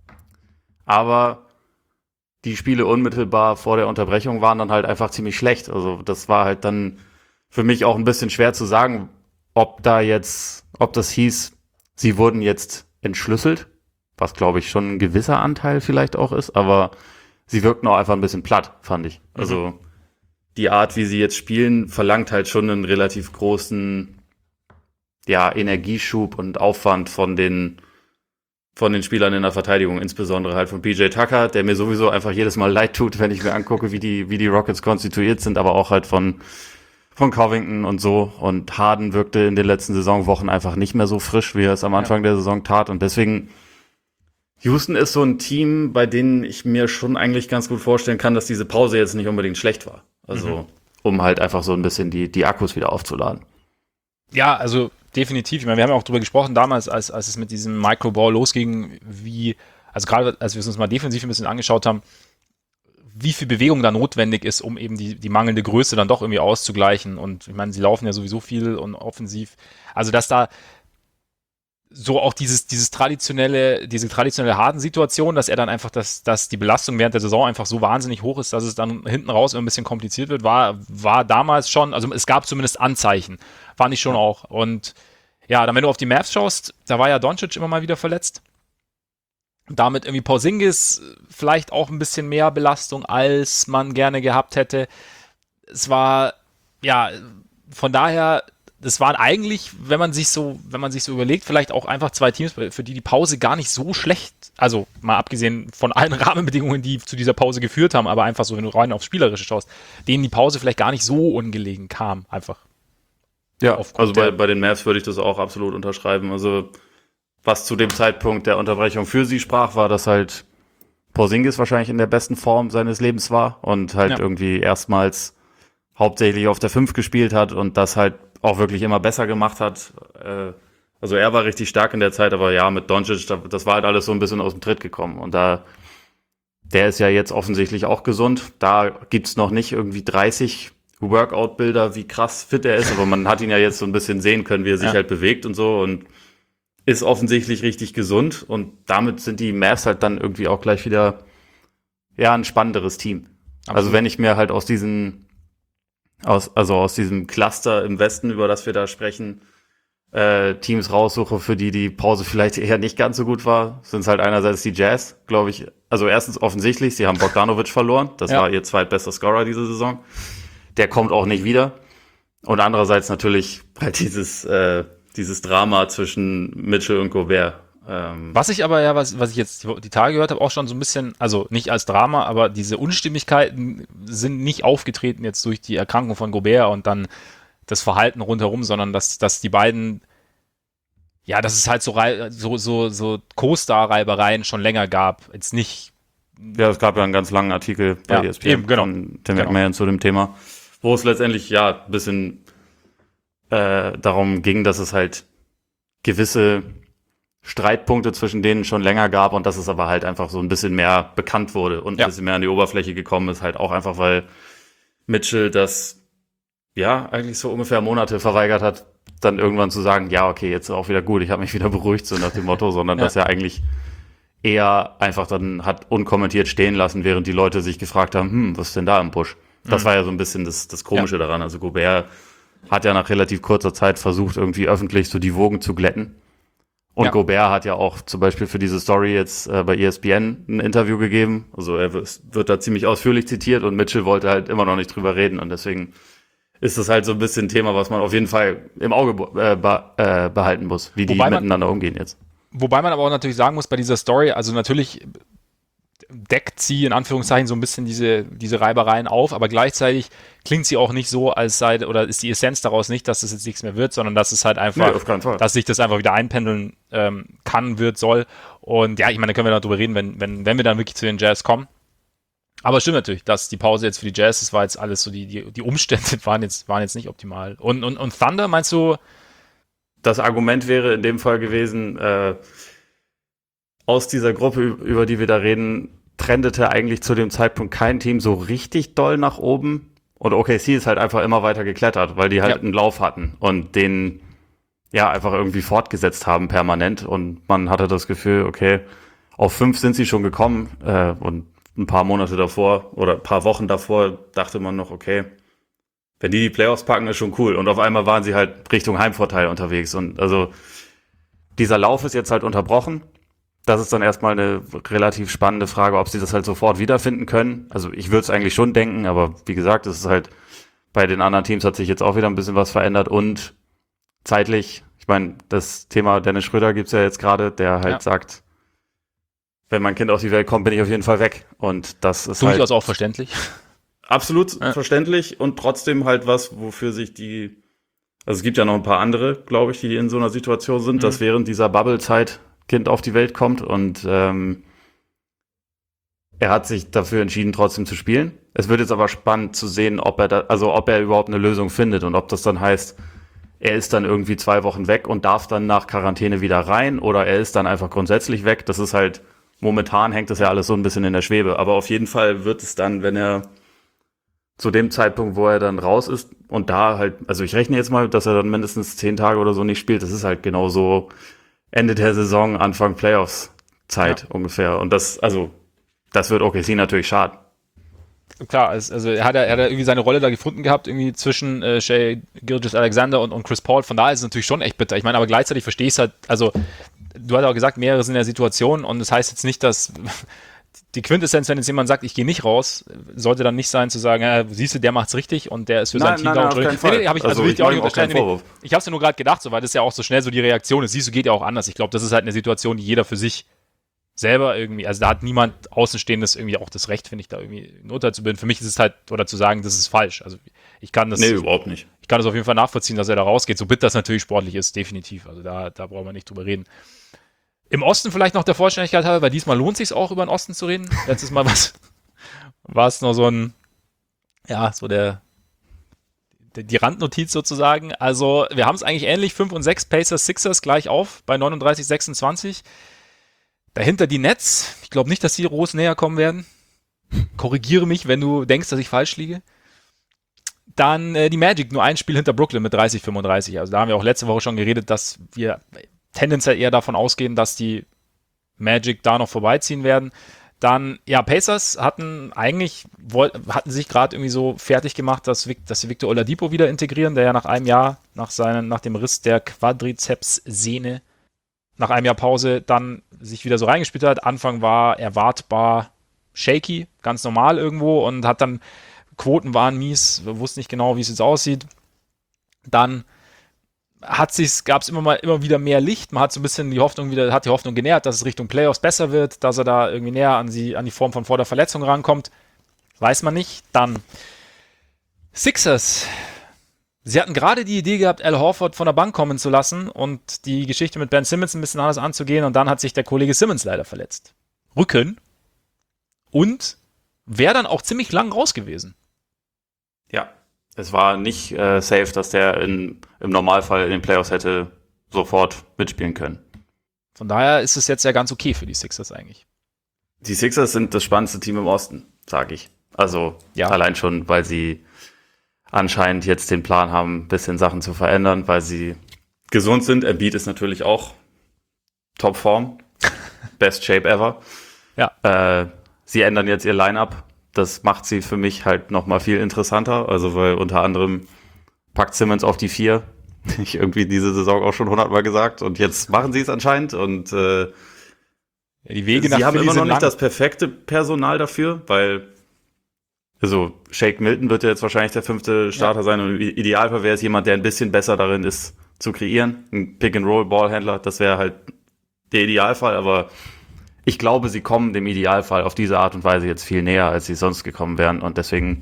Aber die Spiele unmittelbar vor der Unterbrechung waren dann halt einfach ziemlich schlecht. Also das war halt dann für mich auch ein bisschen schwer zu sagen, ob da jetzt, ob das hieß, sie wurden jetzt entschlüsselt, was glaube ich schon ein gewisser Anteil vielleicht auch ist, aber sie wirkten auch einfach ein bisschen platt, fand ich. Also mhm. die Art, wie sie jetzt spielen, verlangt halt schon einen relativ großen ja, Energieschub und Aufwand von den von den Spielern in der Verteidigung, insbesondere halt von P J Tucker, der mir sowieso einfach jedes Mal leid tut, wenn ich mir angucke, wie die wie die Rockets konstituiert sind, aber auch halt von von Covington und so. Und Harden wirkte in den letzten Saisonwochen einfach nicht mehr so frisch, wie er es am Anfang ja. der Saison tat. Und deswegen, Houston ist so ein Team, bei denen ich mir schon eigentlich ganz gut vorstellen kann, dass diese Pause jetzt nicht unbedingt schlecht war. Also, mhm. um halt einfach so ein bisschen die, die Akkus wieder aufzuladen. Ja, also definitiv. Ich meine, wir haben ja auch drüber gesprochen damals, als, als es mit diesem Microball losging, wie, also gerade als wir es uns mal defensiv ein bisschen angeschaut haben, wie viel Bewegung da notwendig ist, um eben die, die mangelnde Größe dann doch irgendwie auszugleichen. Und ich meine, sie laufen ja sowieso viel und offensiv. Also, dass da so auch dieses, dieses traditionelle, diese traditionelle Harden-Situation, dass er dann einfach, dass, dass die Belastung während der Saison einfach so wahnsinnig hoch ist, dass es dann hinten raus immer ein bisschen kompliziert wird, war, war damals schon, also es gab zumindest Anzeichen. Fand ich schon ja. auch. Und ja, dann wenn du auf die Mavs schaust, da war ja Doncic immer mal wieder verletzt. Damit irgendwie Porzingis vielleicht auch ein bisschen mehr Belastung, als man gerne gehabt hätte. Es war, ja, von daher, das waren eigentlich, wenn man sich so, wenn man sich so überlegt, vielleicht auch einfach zwei Teams, für die die Pause gar nicht so schlecht, also mal abgesehen von allen Rahmenbedingungen, die zu dieser Pause geführt haben, aber einfach so, wenn du rein aufs Spielerische schaust, denen die Pause vielleicht gar nicht so ungelegen kam, einfach. Ja, also bei, bei den Mavs würde ich das auch absolut unterschreiben. Also was zu dem Zeitpunkt der Unterbrechung für sie sprach, war, dass halt Porzingis wahrscheinlich in der besten Form seines Lebens war und halt ja. irgendwie erstmals hauptsächlich auf der fünf gespielt hat und das halt auch wirklich immer besser gemacht hat. Also er war richtig stark in der Zeit, aber ja, mit Doncic, das war halt alles so ein bisschen aus dem Tritt gekommen. Und da, der ist ja jetzt offensichtlich auch gesund. Da gibt's noch nicht irgendwie dreißig Workout-Bilder, wie krass fit er ist, aber man hat ihn ja jetzt so ein bisschen sehen können, wie er sich ja. halt bewegt und so und ist offensichtlich richtig gesund und damit sind die Mavs halt dann irgendwie auch gleich wieder ja ein spannenderes Team. Absolut. Also wenn ich mir halt aus diesen aus also aus diesem Cluster im Westen, über das wir da sprechen, äh, Teams raussuche, für die die Pause vielleicht eher nicht ganz so gut war, sind es halt einerseits die Jazz, glaube ich. Also erstens offensichtlich, sie haben Bogdanovic verloren, das ja. war ihr zweitbester Scorer diese Saison. Der kommt auch nicht wieder. Und andererseits natürlich halt dieses äh, dieses Drama zwischen Mitchell und Gobert. Ähm was ich aber ja, was, was ich jetzt die Tage gehört habe, auch schon so ein bisschen, also nicht als Drama, aber diese Unstimmigkeiten sind nicht aufgetreten jetzt durch die Erkrankung von Gobert und dann das Verhalten rundherum, sondern dass, dass die beiden, ja, dass es halt so, so, so, so Co-Star-Reibereien schon länger gab. Jetzt nicht. Ja, es gab ja einen ganz langen Artikel bei ja, E S P N eben, genau. von Tim McMahon genau. zu dem Thema, wo es letztendlich ja ein bisschen Äh, darum ging, dass es halt gewisse Streitpunkte zwischen denen schon länger gab und dass es aber halt einfach so ein bisschen mehr bekannt wurde und ja. ein bisschen mehr an die Oberfläche gekommen ist, halt auch einfach, weil Mitchell das ja eigentlich so ungefähr Monate verweigert hat, dann irgendwann zu sagen, ja, okay, jetzt ist auch wieder gut, ich habe mich wieder beruhigt, so nach dem Motto, sondern ja. dass er eigentlich eher einfach dann hat unkommentiert stehen lassen, während die Leute sich gefragt haben, hm, was ist denn da im Busch? Das mhm. war ja so ein bisschen das, das Komische ja. daran, also Gobert hat ja nach relativ kurzer Zeit versucht, irgendwie öffentlich so die Wogen zu glätten. Und ja. Gobert hat ja auch zum Beispiel für diese Story jetzt äh, bei E S P N ein Interview gegeben. Also er w- wird da ziemlich ausführlich zitiert und Mitchell wollte halt immer noch nicht drüber reden. Und deswegen ist das halt so ein bisschen ein Thema, was man auf jeden Fall im Auge äh, be- äh, behalten muss, wie die wobei miteinander man, umgehen jetzt. Wobei man aber auch natürlich sagen muss, bei dieser Story, also natürlich deckt sie in Anführungszeichen so ein bisschen diese, diese Reibereien auf, aber gleichzeitig klingt sie auch nicht so, als sei, oder ist die Essenz daraus nicht, dass es jetzt nichts mehr wird, sondern dass es halt einfach, nee, auf keinen Fall. Dass sich das einfach wieder einpendeln ähm, kann, wird, soll. Und ja, ich meine, da können wir darüber reden, wenn, wenn, wenn wir dann wirklich zu den Jazz kommen. Aber es stimmt natürlich, dass die Pause jetzt für die Jazz, das war jetzt alles so, die, die, die Umstände waren jetzt, waren jetzt nicht optimal. Und, und, und Thunder, meinst du? Das Argument wäre in dem Fall gewesen, äh, aus dieser Gruppe, über die wir da reden, trendete eigentlich zu dem Zeitpunkt kein Team so richtig doll nach oben. Und O K C ist halt einfach immer weiter geklettert, weil die halt ja. einen Lauf hatten und den ja einfach irgendwie fortgesetzt haben permanent. Und man hatte das Gefühl, okay, auf fünf sind sie schon gekommen. Äh, und ein paar Monate davor oder ein paar Wochen davor dachte man noch, okay, wenn die die Playoffs packen, ist schon cool. Und auf einmal waren sie halt Richtung Heimvorteil unterwegs. Und also dieser Lauf ist jetzt halt unterbrochen. Das ist dann erstmal eine relativ spannende Frage, ob sie das halt sofort wiederfinden können. Also ich würde es eigentlich schon denken, aber wie gesagt, es ist halt, bei den anderen Teams hat sich jetzt auch wieder ein bisschen was verändert und zeitlich, ich meine, das Thema Dennis Schröder gibt's ja jetzt gerade, der halt ja. sagt, wenn mein Kind auf die Welt kommt, bin ich auf jeden Fall weg. Und das ist durchaus halt auch verständlich. Absolut ja. verständlich und trotzdem halt was, wofür sich die, also es gibt ja noch ein paar andere, glaube ich, die in so einer Situation sind, mhm. dass während dieser Bubble-Zeit Kind auf die Welt kommt und ähm, er hat sich dafür entschieden, trotzdem zu spielen. Es wird jetzt aber spannend zu sehen, ob er da, also ob er überhaupt eine Lösung findet und ob das dann heißt, er ist dann irgendwie zwei Wochen weg und darf dann nach Quarantäne wieder rein oder er ist dann einfach grundsätzlich weg. Das ist halt, momentan hängt das ja alles so ein bisschen in der Schwebe. Aber auf jeden Fall wird es dann, wenn er zu dem Zeitpunkt, wo er dann raus ist und da halt, also ich rechne jetzt mal, dass er dann mindestens zehn Tage oder so nicht spielt. Das ist halt genau so Ende der Saison, Anfang Playoffs-Zeit ja. ungefähr. Und das, also, das wird O K C natürlich schaden. Klar, also er hat, er hat irgendwie seine Rolle da gefunden gehabt, irgendwie zwischen äh, Shai Gilgeous-Alexander und, und Chris Paul. Von daher ist es natürlich schon echt bitter. Ich meine, aber gleichzeitig verstehe ich es halt, also du hast auch gesagt, mehrere sind in der Situation und das heißt jetzt nicht, dass die Quintessenz, wenn jetzt jemand sagt, ich gehe nicht raus, sollte dann nicht sein zu sagen, ja, siehst du, der macht's richtig und der ist für sein nein, Team nein, da nein, und nee, nee, hab ich, also, also ich, ich auch nicht unterstellen. Nee, ich habe es ja nur gerade gedacht, so, weil das ja auch so schnell so die Reaktion ist. Siehst du, geht ja auch anders. Ich glaube, das ist halt eine Situation, die jeder für sich selber irgendwie, also da hat niemand Außenstehendes irgendwie auch das Recht, finde ich, da irgendwie ein Urteil zu bilden. Für mich ist es halt, oder zu sagen, das ist falsch. Also ich kann das. Nee, überhaupt nicht. Ich kann das auf jeden Fall nachvollziehen, dass er da rausgeht, so bitter das natürlich sportlich ist, definitiv. Also da, da brauchen wir nicht drüber reden. Im Osten vielleicht noch der Vollständigkeit halber, weil diesmal lohnt es sich auch über den Osten zu reden. Letztes Mal war es noch so ein, ja, so der, der die Randnotiz sozusagen. Also wir haben es eigentlich ähnlich, fünf und sechs, Pacers, Sixers gleich auf bei neununddreißig sechsundzwanzig. Dahinter die Nets. Ich glaube nicht, dass die groß näher kommen werden. Korrigiere mich, wenn du denkst, dass ich falsch liege. Dann äh, die Magic, nur ein Spiel hinter Brooklyn mit dreißig fünfunddreißig. Also da haben wir auch letzte Woche schon geredet, dass wir tendenziell eher davon ausgehen, dass die Magic da noch vorbeiziehen werden. Dann, ja, Pacers hatten eigentlich, woll, hatten sich gerade irgendwie so fertig gemacht, dass, dass sie Victor Oladipo wieder integrieren, der ja nach einem Jahr, nach, seinen, nach dem Riss der Quadrizeps-Sehne, nach einem Jahr Pause dann sich wieder so reingespielt hat. Anfang war erwartbar shaky, ganz normal irgendwo und hat dann, Quoten waren mies, wusste nicht genau, wie es jetzt aussieht. Dann hat sich's, gab es immer mal immer wieder mehr Licht. Man hat so ein bisschen die Hoffnung wieder, hat die Hoffnung genährt, dass es Richtung Playoffs besser wird, dass er da irgendwie näher an die, an die Form von vor der Verletzung rankommt. Weiß man nicht. Dann Sixers. Sie hatten gerade die Idee gehabt, Al Horford von der Bank kommen zu lassen und die Geschichte mit Ben Simmons ein bisschen anders anzugehen und dann hat sich der Kollege Simmons leider verletzt. Rücken. Und wäre dann auch ziemlich lang raus gewesen. Ja, es war nicht äh, safe, dass der in, im Normalfall in den Playoffs hätte sofort mitspielen können. Von daher ist es jetzt ja ganz okay für die Sixers eigentlich. Die Sixers sind das spannendste Team im Osten, sage ich. Also ja. Allein schon, weil sie anscheinend jetzt den Plan haben, ein bisschen Sachen zu verändern, weil sie gesund sind. Embiid ist natürlich auch Topform. Best Shape ever. Ja. Äh, sie ändern jetzt ihr Line-Up. Das macht sie für mich halt nochmal viel interessanter. Also weil unter anderem packt Simmons auf die vier. Ich irgendwie diese Saison auch schon hundertmal gesagt und jetzt machen sie es anscheinend und äh, ja, die Wege nach sie haben Philly immer noch sind nicht lang. das perfekte Personal dafür, weil also Shake Milton wird ja jetzt wahrscheinlich der fünfte Starter ja. sein und im Idealfall wäre es jemand, der ein bisschen besser darin ist zu kreieren, ein Pick-and-Roll-Ballhändler, das wäre halt der Idealfall, aber ich glaube, sie kommen dem Idealfall auf diese Art und Weise jetzt viel näher, als sie sonst gekommen wären und deswegen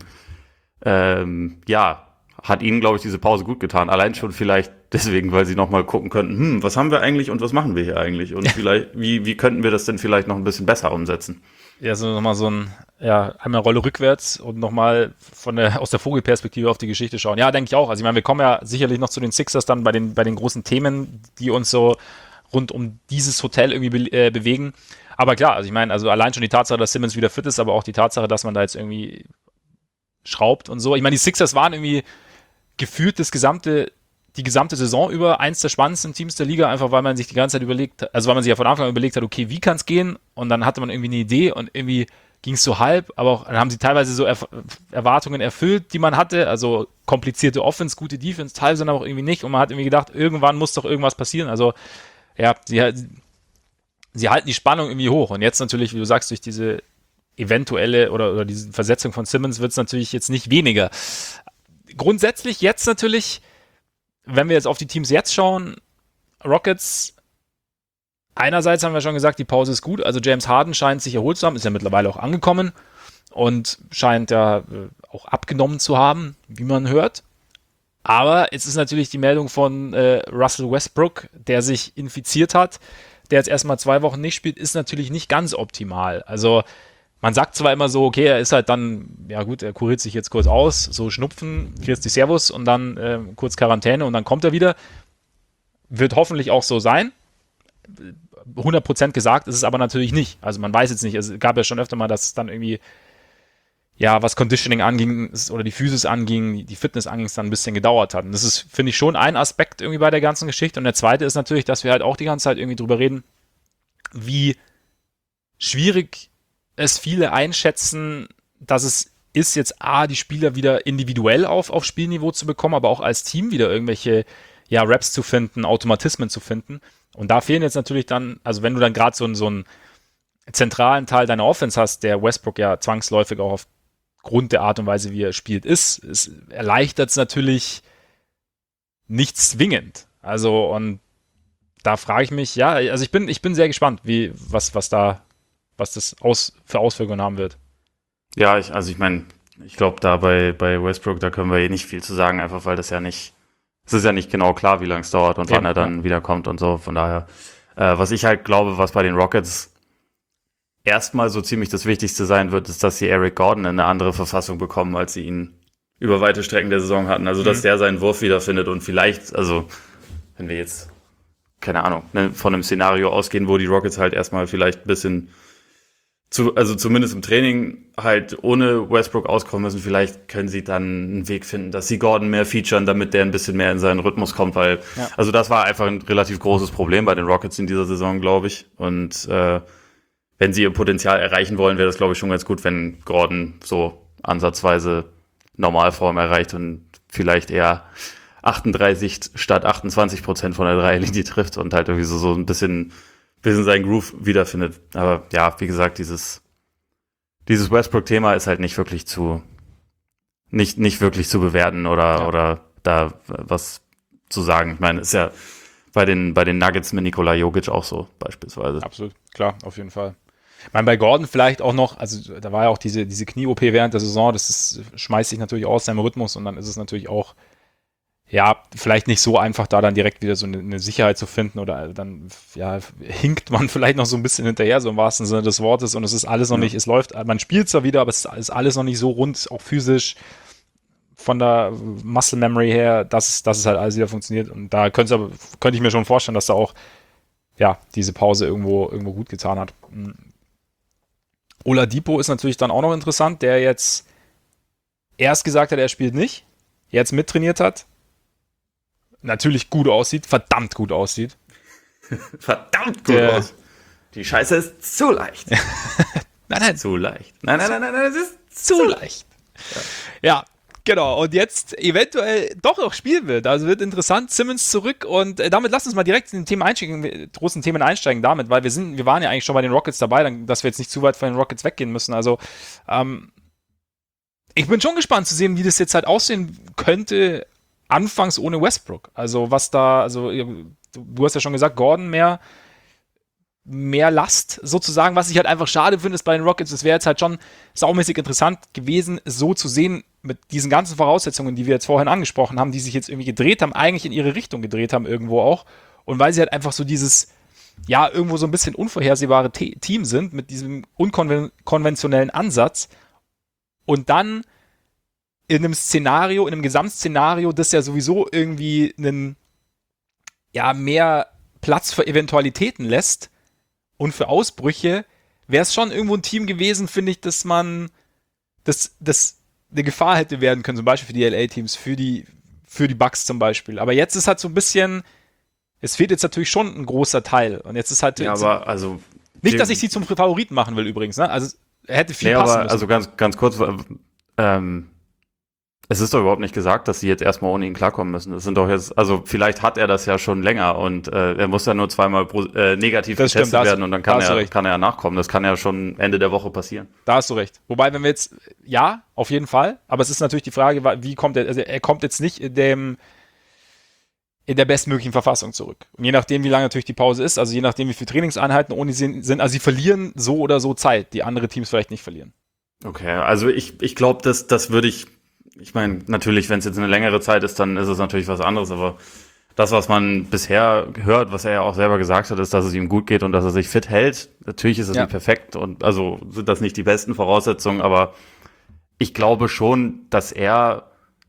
ähm, ja, hat ihnen, glaube ich, diese Pause gut getan. Allein schon vielleicht deswegen, weil sie nochmal gucken könnten, hm, was haben wir eigentlich und was machen wir hier eigentlich? Und vielleicht, wie, wie könnten wir das denn vielleicht noch ein bisschen besser umsetzen? Ja, so nochmal so ein, ja, einmal Rolle rückwärts und nochmal von der, aus der Vogelperspektive auf die Geschichte schauen. Ja, denke ich auch. Also ich meine, wir kommen ja sicherlich noch zu den Sixers dann bei den, bei den großen Themen, die uns so rund um dieses Hotel irgendwie be- äh, bewegen. Aber klar, also ich meine, also allein schon die Tatsache, dass Simmons wieder fit ist, aber auch die Tatsache, dass man da jetzt irgendwie schraubt und so. Ich meine, die Sixers waren irgendwie gefühlt das gesamte, die gesamte Saison über eins der spannendsten Teams der Liga, einfach weil man sich die ganze Zeit überlegt, also weil man sich ja von Anfang an überlegt hat, okay, wie kann es gehen? Und dann hatte man irgendwie eine Idee und irgendwie ging es so halb, aber auch dann haben sie teilweise so er- Erwartungen erfüllt, die man hatte, also komplizierte Offense, gute Defense, teilweise aber auch irgendwie nicht und man hat irgendwie gedacht, irgendwann muss doch irgendwas passieren. Also ja, sie, sie halten die Spannung irgendwie hoch und jetzt natürlich, wie du sagst, durch diese eventuelle oder, oder diese Versetzung von Simmons wird es natürlich jetzt nicht weniger. Grundsätzlich jetzt natürlich, wenn wir jetzt auf die Teams jetzt schauen, Rockets, einerseits haben wir schon gesagt, die Pause ist gut, also James Harden scheint sich erholt zu haben, ist ja mittlerweile auch angekommen und scheint ja äh, auch abgenommen zu haben, wie man hört. Aber es ist natürlich die Meldung von äh, Russell Westbrook, der sich infiziert hat, der jetzt erstmal zwei Wochen nicht spielt, ist natürlich nicht ganz optimal. Also man sagt zwar immer so, okay, er ist halt dann, ja gut, er kuriert sich jetzt kurz aus, so Schnupfen, Christi Servus und dann äh, kurz Quarantäne und dann kommt er wieder. Wird hoffentlich auch so sein. hundert Prozent gesagt ist es aber natürlich nicht. Also man weiß jetzt nicht, es gab ja schon öfter mal, dass es dann irgendwie, ja, was Conditioning anging oder die Physis anging, die Fitness anging, es dann ein bisschen gedauert hat. Und das ist, finde ich, schon ein Aspekt irgendwie bei der ganzen Geschichte. Und der zweite ist natürlich, dass wir halt auch die ganze Zeit irgendwie drüber reden, wie schwierig es viele einschätzen, dass es ist, jetzt A, die Spieler wieder individuell auf, auf Spielniveau zu bekommen, aber auch als Team wieder irgendwelche ja, Raps zu finden, Automatismen zu finden. Und da fehlen jetzt natürlich dann, also wenn du dann gerade so, so einen zentralen Teil deiner Offense hast, der Westbrook ja zwangsläufig auch aufgrund der Art und Weise, wie er spielt, ist, es erleichtert es natürlich nicht zwingend. Also, und da frage ich mich, ja, also ich bin, ich bin sehr gespannt, wie, was, was da was das aus, für Auswirkungen haben wird. Ja, ich, also ich meine, ich glaube, da bei, bei Westbrook, da können wir eh nicht viel zu sagen, einfach weil das ja nicht, es ist ja nicht genau klar, wie lange es dauert und ja, wann er dann ja. wiederkommt und so. Von daher, äh, was ich halt glaube, was bei den Rockets erstmal so ziemlich das Wichtigste sein wird, ist, dass sie Eric Gordon in eine andere Verfassung bekommen, als sie ihn über weite Strecken der Saison hatten. Also, dass mhm. der seinen Wurf wiederfindet und vielleicht, also, wenn wir jetzt, keine Ahnung, ne, von einem Szenario ausgehen, wo die Rockets halt erstmal vielleicht ein bisschen Zu, also zumindest im Training halt ohne Westbrook auskommen müssen, vielleicht können sie dann einen Weg finden, dass sie Gordon mehr featuren, damit der ein bisschen mehr in seinen Rhythmus kommt, weil, ja. also das war einfach ein relativ großes Problem bei den Rockets in dieser Saison, glaube ich. Und äh, wenn sie ihr Potenzial erreichen wollen, wäre das, glaube ich, schon ganz gut, wenn Gordon so ansatzweise Normalform erreicht und vielleicht eher achtunddreißig statt achtundzwanzig Prozent von der Dreierlinie trifft und halt irgendwie so, so ein bisschen bisschen seinen Groove wiederfindet. Aber ja, wie gesagt, dieses dieses Westbrook-Thema ist halt nicht wirklich zu nicht nicht wirklich zu bewerten oder ja. oder da was zu sagen. Ich meine, ist ja bei den bei den Nuggets mit Nikola Jokic auch so beispielsweise. Absolut, klar, auf jeden Fall. Ich meine, bei Gordon vielleicht auch noch, also da war ja auch diese diese Knie-O P während der Saison, das ist, schmeißt sich natürlich aus seinem Rhythmus und dann ist es natürlich auch ja, vielleicht nicht so einfach, da dann direkt wieder so eine, eine Sicherheit zu finden oder dann, ja, hinkt man vielleicht noch so ein bisschen hinterher, so im wahrsten Sinne des Wortes und es ist alles noch ja. nicht, es läuft, man spielt zwar wieder, aber es ist alles noch nicht so rund, auch physisch, von der Muscle Memory her, dass, dass es halt alles wieder funktioniert und da könnte, aber, könnte ich mir schon vorstellen, dass da auch, ja, diese Pause irgendwo, irgendwo gut getan hat. Oladipo ist natürlich dann auch noch interessant, der jetzt erst gesagt hat, er spielt nicht, jetzt mittrainiert hat, natürlich gut aussieht, verdammt gut aussieht. verdammt gut Der, aus. Die Scheiße ist zu leicht. nein, nein. Zu leicht. Nein, nein, nein, nein, nein, es ist zu leicht. Ja. ja, Genau, und jetzt eventuell doch noch spielen wird. Also wird interessant. Simmons zurück und äh, damit lass uns mal direkt in den Themen einsteigen, großen Themen einsteigen damit, weil wir sind, wir waren ja eigentlich schon bei den Rockets dabei, dann, dass wir jetzt nicht zu weit von den Rockets weggehen müssen. Also ähm, ich bin schon gespannt zu sehen, wie das jetzt halt aussehen könnte, anfangs ohne Westbrook. Also was da, also du hast ja schon gesagt, Gordon mehr mehr Last sozusagen, was ich halt einfach schade finde, ist bei den Rockets, es wäre jetzt halt schon saumäßig interessant gewesen, so zu sehen, mit diesen ganzen Voraussetzungen, die wir jetzt vorhin angesprochen haben, die sich jetzt irgendwie gedreht haben, eigentlich in ihre Richtung gedreht haben irgendwo auch, und weil sie halt einfach so dieses, ja, irgendwo so ein bisschen unvorhersehbare Te- Team sind, mit diesem unkonventionellen Ansatz, und dann in einem Szenario, in einem Gesamtszenario, das ja sowieso irgendwie einen, ja, mehr Platz für Eventualitäten lässt, und für Ausbrüche, wäre es schon irgendwo ein Team gewesen, finde ich, dass man das, das eine Gefahr hätte werden können, zum Beispiel für die L A-Teams, für die, für die Bucks zum Beispiel. Aber jetzt ist halt so ein bisschen, es fehlt jetzt natürlich schon ein großer Teil. Und jetzt ist halt. Ja, jetzt, aber also. Nicht, dass ich sie zum Favoriten machen will übrigens, ne? Also er hätte viel nee, passen aber müssen. Also ganz, ganz kurz, ähm, es ist doch überhaupt nicht gesagt, dass sie jetzt erstmal ohne ihn klarkommen müssen. Das sind doch jetzt, also vielleicht hat er das ja schon länger und äh, er muss ja nur zweimal pro, äh, negativ Das getestet stimmt, werden und dann kann da hast du er, recht. kann er nachkommen. Das kann ja schon Ende der Woche passieren. Da hast du recht. Wobei, wenn wir jetzt, ja, auf jeden Fall, aber es ist natürlich die Frage, wie kommt er, also er kommt jetzt nicht in dem, in der bestmöglichen Verfassung zurück. Und je nachdem, wie lange natürlich die Pause ist, also je nachdem, wie viele Trainingseinheiten ohne sie sind, also sie verlieren so oder so Zeit, die andere Teams vielleicht nicht verlieren. Okay, also ich, ich glaube, das, das würde ich, ich meine, natürlich, wenn es jetzt eine längere Zeit ist, dann ist es natürlich was anderes, aber das, was man bisher hört, was er ja auch selber gesagt hat, ist, dass es ihm gut geht und dass er sich fit hält. Natürlich ist es Ja. nicht perfekt und also sind das nicht die besten Voraussetzungen, aber ich glaube schon, dass er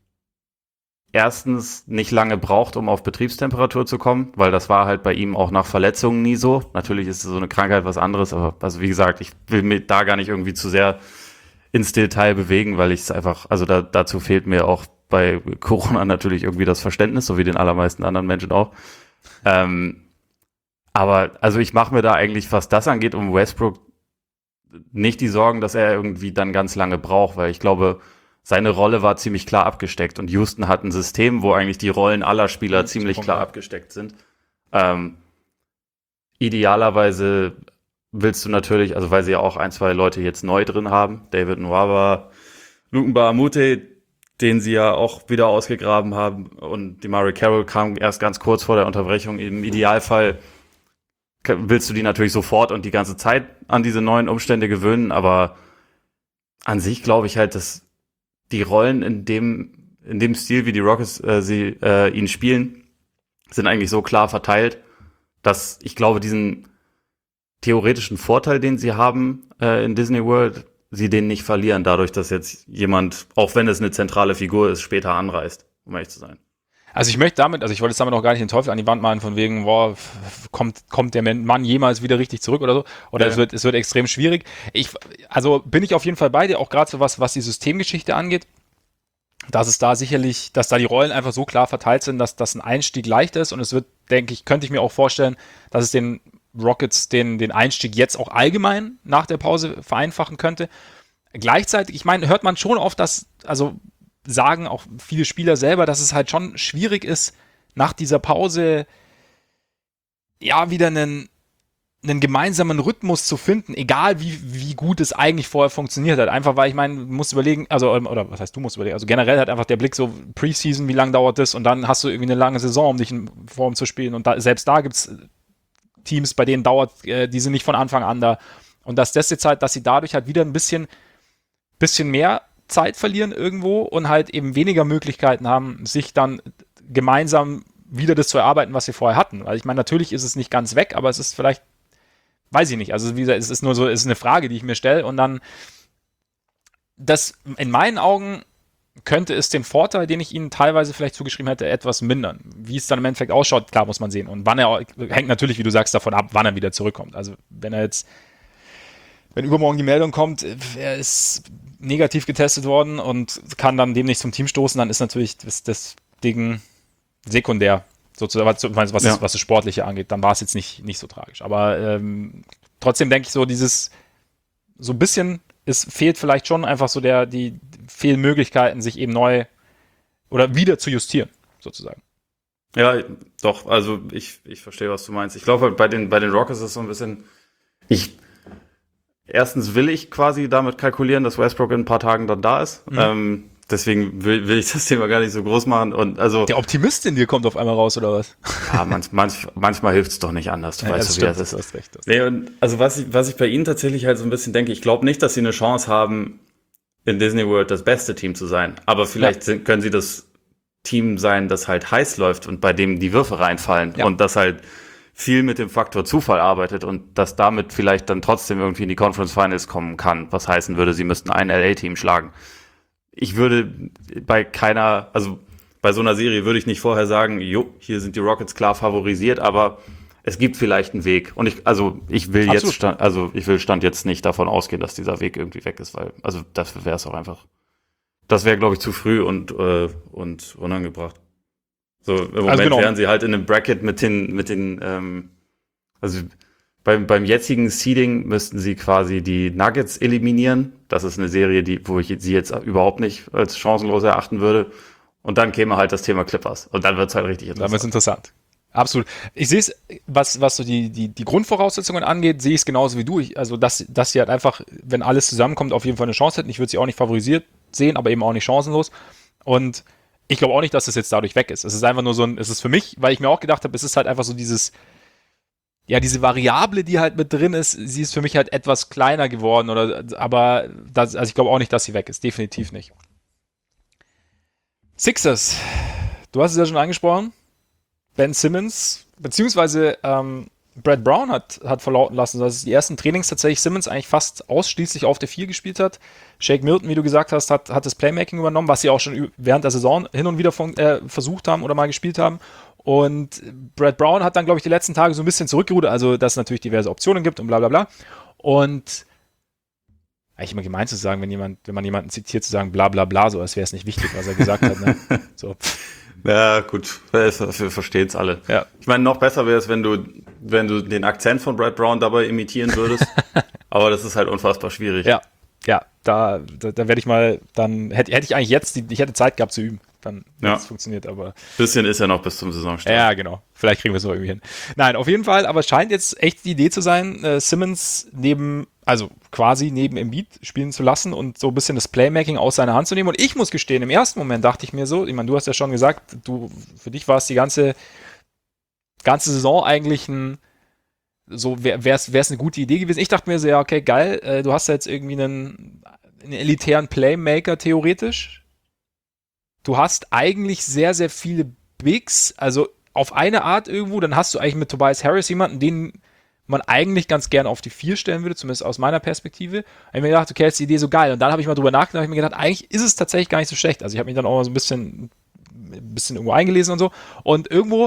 erstens nicht lange braucht, um auf Betriebstemperatur zu kommen, weil das war halt bei ihm auch nach Verletzungen nie so. Natürlich ist so eine Krankheit was anderes, aber also wie gesagt, ich will mich da gar nicht irgendwie zu sehr ins Detail bewegen, weil ich es einfach, also da, dazu fehlt mir auch bei Corona natürlich irgendwie das Verständnis, so wie den allermeisten anderen Menschen auch. Ähm, aber also ich mache mir da eigentlich, was das angeht, um Westbrook nicht die Sorgen, dass er irgendwie dann ganz lange braucht, weil ich glaube, seine Rolle war ziemlich klar abgesteckt und Houston hat ein System, wo eigentlich die Rollen aller Spieler Mhm, ziemlich Punkt, klar ja. abgesteckt sind. Ähm, idealerweise willst du natürlich, also weil sie ja auch ein, zwei Leute jetzt neu drin haben, David Nwaba, Luken Baamute, den sie ja auch wieder ausgegraben haben, und DeMarie Carroll kam erst ganz kurz vor der Unterbrechung. Im Idealfall willst du die natürlich sofort und die ganze Zeit an diese neuen Umstände gewöhnen, aber an sich glaube ich halt, dass die Rollen in dem, in dem Stil, wie die Rockets äh, sie äh, ihn spielen, sind eigentlich so klar verteilt, dass ich glaube, diesen theoretischen Vorteil, den sie haben äh, in Disney World, sie den nicht verlieren, dadurch, dass jetzt jemand, auch wenn es eine zentrale Figur ist, später anreist, um ehrlich zu sein. Also ich möchte damit, also ich wollte jetzt damit auch gar nicht den Teufel an die Wand malen, von wegen, boah, kommt, kommt der Mann jemals wieder richtig zurück oder so, oder Ja. es wird, es wird extrem schwierig. Ich, also bin ich auf jeden Fall bei dir, auch gerade so was, was die Systemgeschichte angeht, dass es da sicherlich, dass da die Rollen einfach so klar verteilt sind, dass das ein Einstieg leicht ist, und es wird, denke ich, könnte ich mir auch vorstellen, dass es den Rockets den, den Einstieg jetzt auch allgemein nach der Pause vereinfachen könnte. Gleichzeitig, ich meine, hört man schon oft, dass, also sagen auch viele Spieler selber, dass es halt schon schwierig ist, nach dieser Pause ja wieder einen, einen gemeinsamen Rhythmus zu finden, egal wie, wie gut es eigentlich vorher funktioniert hat. Einfach weil, ich meine, du musst überlegen, also, oder was heißt du musst überlegen, also generell hat einfach der Blick so Preseason, wie lange dauert das, und dann hast du irgendwie eine lange Saison, um dich in Form zu spielen, und da, selbst da gibt es Teams, bei denen dauert, äh, die sind nicht von Anfang an da, und dass das jetzt halt, dass sie dadurch halt wieder ein bisschen, bisschen mehr Zeit verlieren irgendwo und halt eben weniger Möglichkeiten haben, sich dann gemeinsam wieder das zu erarbeiten, was sie vorher hatten. Weil ich meine, natürlich ist es nicht ganz weg, aber es ist vielleicht, weiß ich nicht, also wie gesagt, es ist nur so, es ist eine Frage, die ich mir stelle, und dann das, in meinen Augen könnte es den Vorteil, den ich ihnen teilweise vielleicht zugeschrieben hätte, etwas mindern. Wie es dann im Endeffekt ausschaut, klar, muss man sehen. Und wann er, hängt natürlich, wie du sagst, davon ab, wann er wieder zurückkommt. Also wenn er jetzt, wenn übermorgen die Meldung kommt, er ist negativ getestet worden und kann dann demnächst zum Team stoßen, dann ist natürlich das, das Ding sekundär, sozusagen, was, was, Ja. das, was das Sportliche angeht. Dann war es jetzt nicht, nicht so tragisch. Aber ähm, trotzdem denke ich so, dieses so ein bisschen es fehlt vielleicht schon einfach so der, die fehlen Möglichkeiten, sich eben neu oder wieder zu justieren, sozusagen. Ja, doch, also ich, ich verstehe, was du meinst. Ich glaube, bei den, bei den Rockets ist es so ein bisschen, ich, erstens will ich quasi damit kalkulieren, dass Westbrook in ein paar Tagen dann da ist. Mhm. Ähm, deswegen will, will ich das Thema gar nicht so groß machen. Und also der Optimist in dir kommt auf einmal raus, oder was? Ja, manch, manch, manchmal hilft es doch nicht anders. Du ja, weißt, das wie stimmt, das ist. Du hast recht, das nee, und also was ich, was ich bei ihnen tatsächlich halt so ein bisschen denke, ich glaube nicht, dass sie eine Chance haben, in Disney World das beste Team zu sein. Aber vielleicht ja. sind, können sie das Team sein, das halt heiß läuft und bei dem die Würfe reinfallen ja. und das halt viel mit dem Faktor Zufall arbeitet und das damit vielleicht dann trotzdem irgendwie in die Conference Finals kommen kann, was heißen würde, sie müssten ein L A-Team schlagen. Ich würde bei keiner, also bei so einer Serie würde ich nicht vorher sagen, jo, hier sind die Rockets klar favorisiert, aber es gibt vielleicht einen Weg. Und ich, also ich will Absolut. jetzt, stand, also ich will Stand jetzt nicht davon ausgehen, dass dieser Weg irgendwie weg ist, weil, also das wäre es auch einfach. Das wäre, glaube ich, zu früh und, äh, und unangebracht. So, im Moment also genau. wären sie halt in einem Bracket mit den, mit den, ähm, also beim, beim jetzigen Seeding müssten sie quasi die Nuggets eliminieren. Das ist eine Serie, die, wo ich sie jetzt überhaupt nicht als chancenlos erachten würde. Und dann käme halt das Thema Clippers. Und dann wird es halt richtig interessant. Dann wird es interessant. Absolut. Ich sehe es, was, was so die, die, die Grundvoraussetzungen angeht, sehe ich es genauso wie du. Ich, also, dass, dass sie halt einfach, wenn alles zusammenkommt, auf jeden Fall eine Chance hätten. Ich würde sie auch nicht favorisiert sehen, aber eben auch nicht chancenlos. Und ich glaube auch nicht, dass das jetzt dadurch weg ist. Es ist einfach nur so ein, es ist für mich, weil ich mir auch gedacht habe, es ist halt einfach so dieses, ja, diese Variable, die halt mit drin ist, sie ist für mich halt etwas kleiner geworden, oder, aber das, also ich glaube auch nicht, dass sie weg ist. Definitiv nicht. Sixers. Du hast es ja schon angesprochen. Ben Simmons, beziehungsweise ähm, Brad Brown hat, hat verlauten lassen, dass die ersten Trainings tatsächlich Simmons eigentlich fast ausschließlich auf der vier gespielt hat. Shake Milton, wie du gesagt hast, hat, hat das Playmaking übernommen, was sie auch schon während der Saison hin und wieder von, äh, versucht haben oder mal gespielt haben. Und Brad Brown hat dann, glaube ich, die letzten Tage so ein bisschen zurückgerudert, also dass es natürlich diverse Optionen gibt und bla bla bla. Und eigentlich immer gemein zu sagen, wenn jemand, wenn man jemanden zitiert, zu sagen bla bla bla, so als wäre es nicht wichtig, was er gesagt hat. Ne? So. Ja, gut, wir verstehen es alle. Ja. Ich meine, noch besser wäre es, wenn du, wenn du den Akzent von Brad Brown dabei imitieren würdest. Aber das ist halt unfassbar schwierig. Ja, ja, da, da, da werde ich mal, dann hätte, hätte ich eigentlich jetzt, die, ich hätte Zeit gehabt zu üben. Dann ja. hätte es funktioniert, aber. Bisschen ist ja noch bis zum Saisonstart. Ja, genau. Vielleicht kriegen wir es noch irgendwie hin. Nein, auf jeden Fall, aber es scheint jetzt echt die Idee zu sein, äh, Simmons neben, also quasi neben Embiid spielen zu lassen und so ein bisschen das Playmaking aus seiner Hand zu nehmen. Und ich muss gestehen, im ersten Moment dachte ich mir so, ich meine, du hast ja schon gesagt, du, für dich war es die ganze, ganze Saison eigentlich ein, so wäre es eine gute Idee gewesen. Ich dachte mir so, ja, okay, geil, äh, du hast ja jetzt irgendwie einen, einen elitären Playmaker theoretisch. Du hast eigentlich sehr, sehr viele Bigs, also auf eine Art irgendwo, dann hast du eigentlich mit Tobias Harris jemanden, den man eigentlich ganz gerne auf die vier stellen würde, zumindest aus meiner Perspektive. Da habe ich mir gedacht, okay, ist die Idee so geil. Und dann habe ich mal drüber nachgedacht, habe ich mir gedacht, eigentlich ist es tatsächlich gar nicht so schlecht. Also ich habe mich dann auch mal so ein bisschen, ein bisschen irgendwo eingelesen und so. Und irgendwo,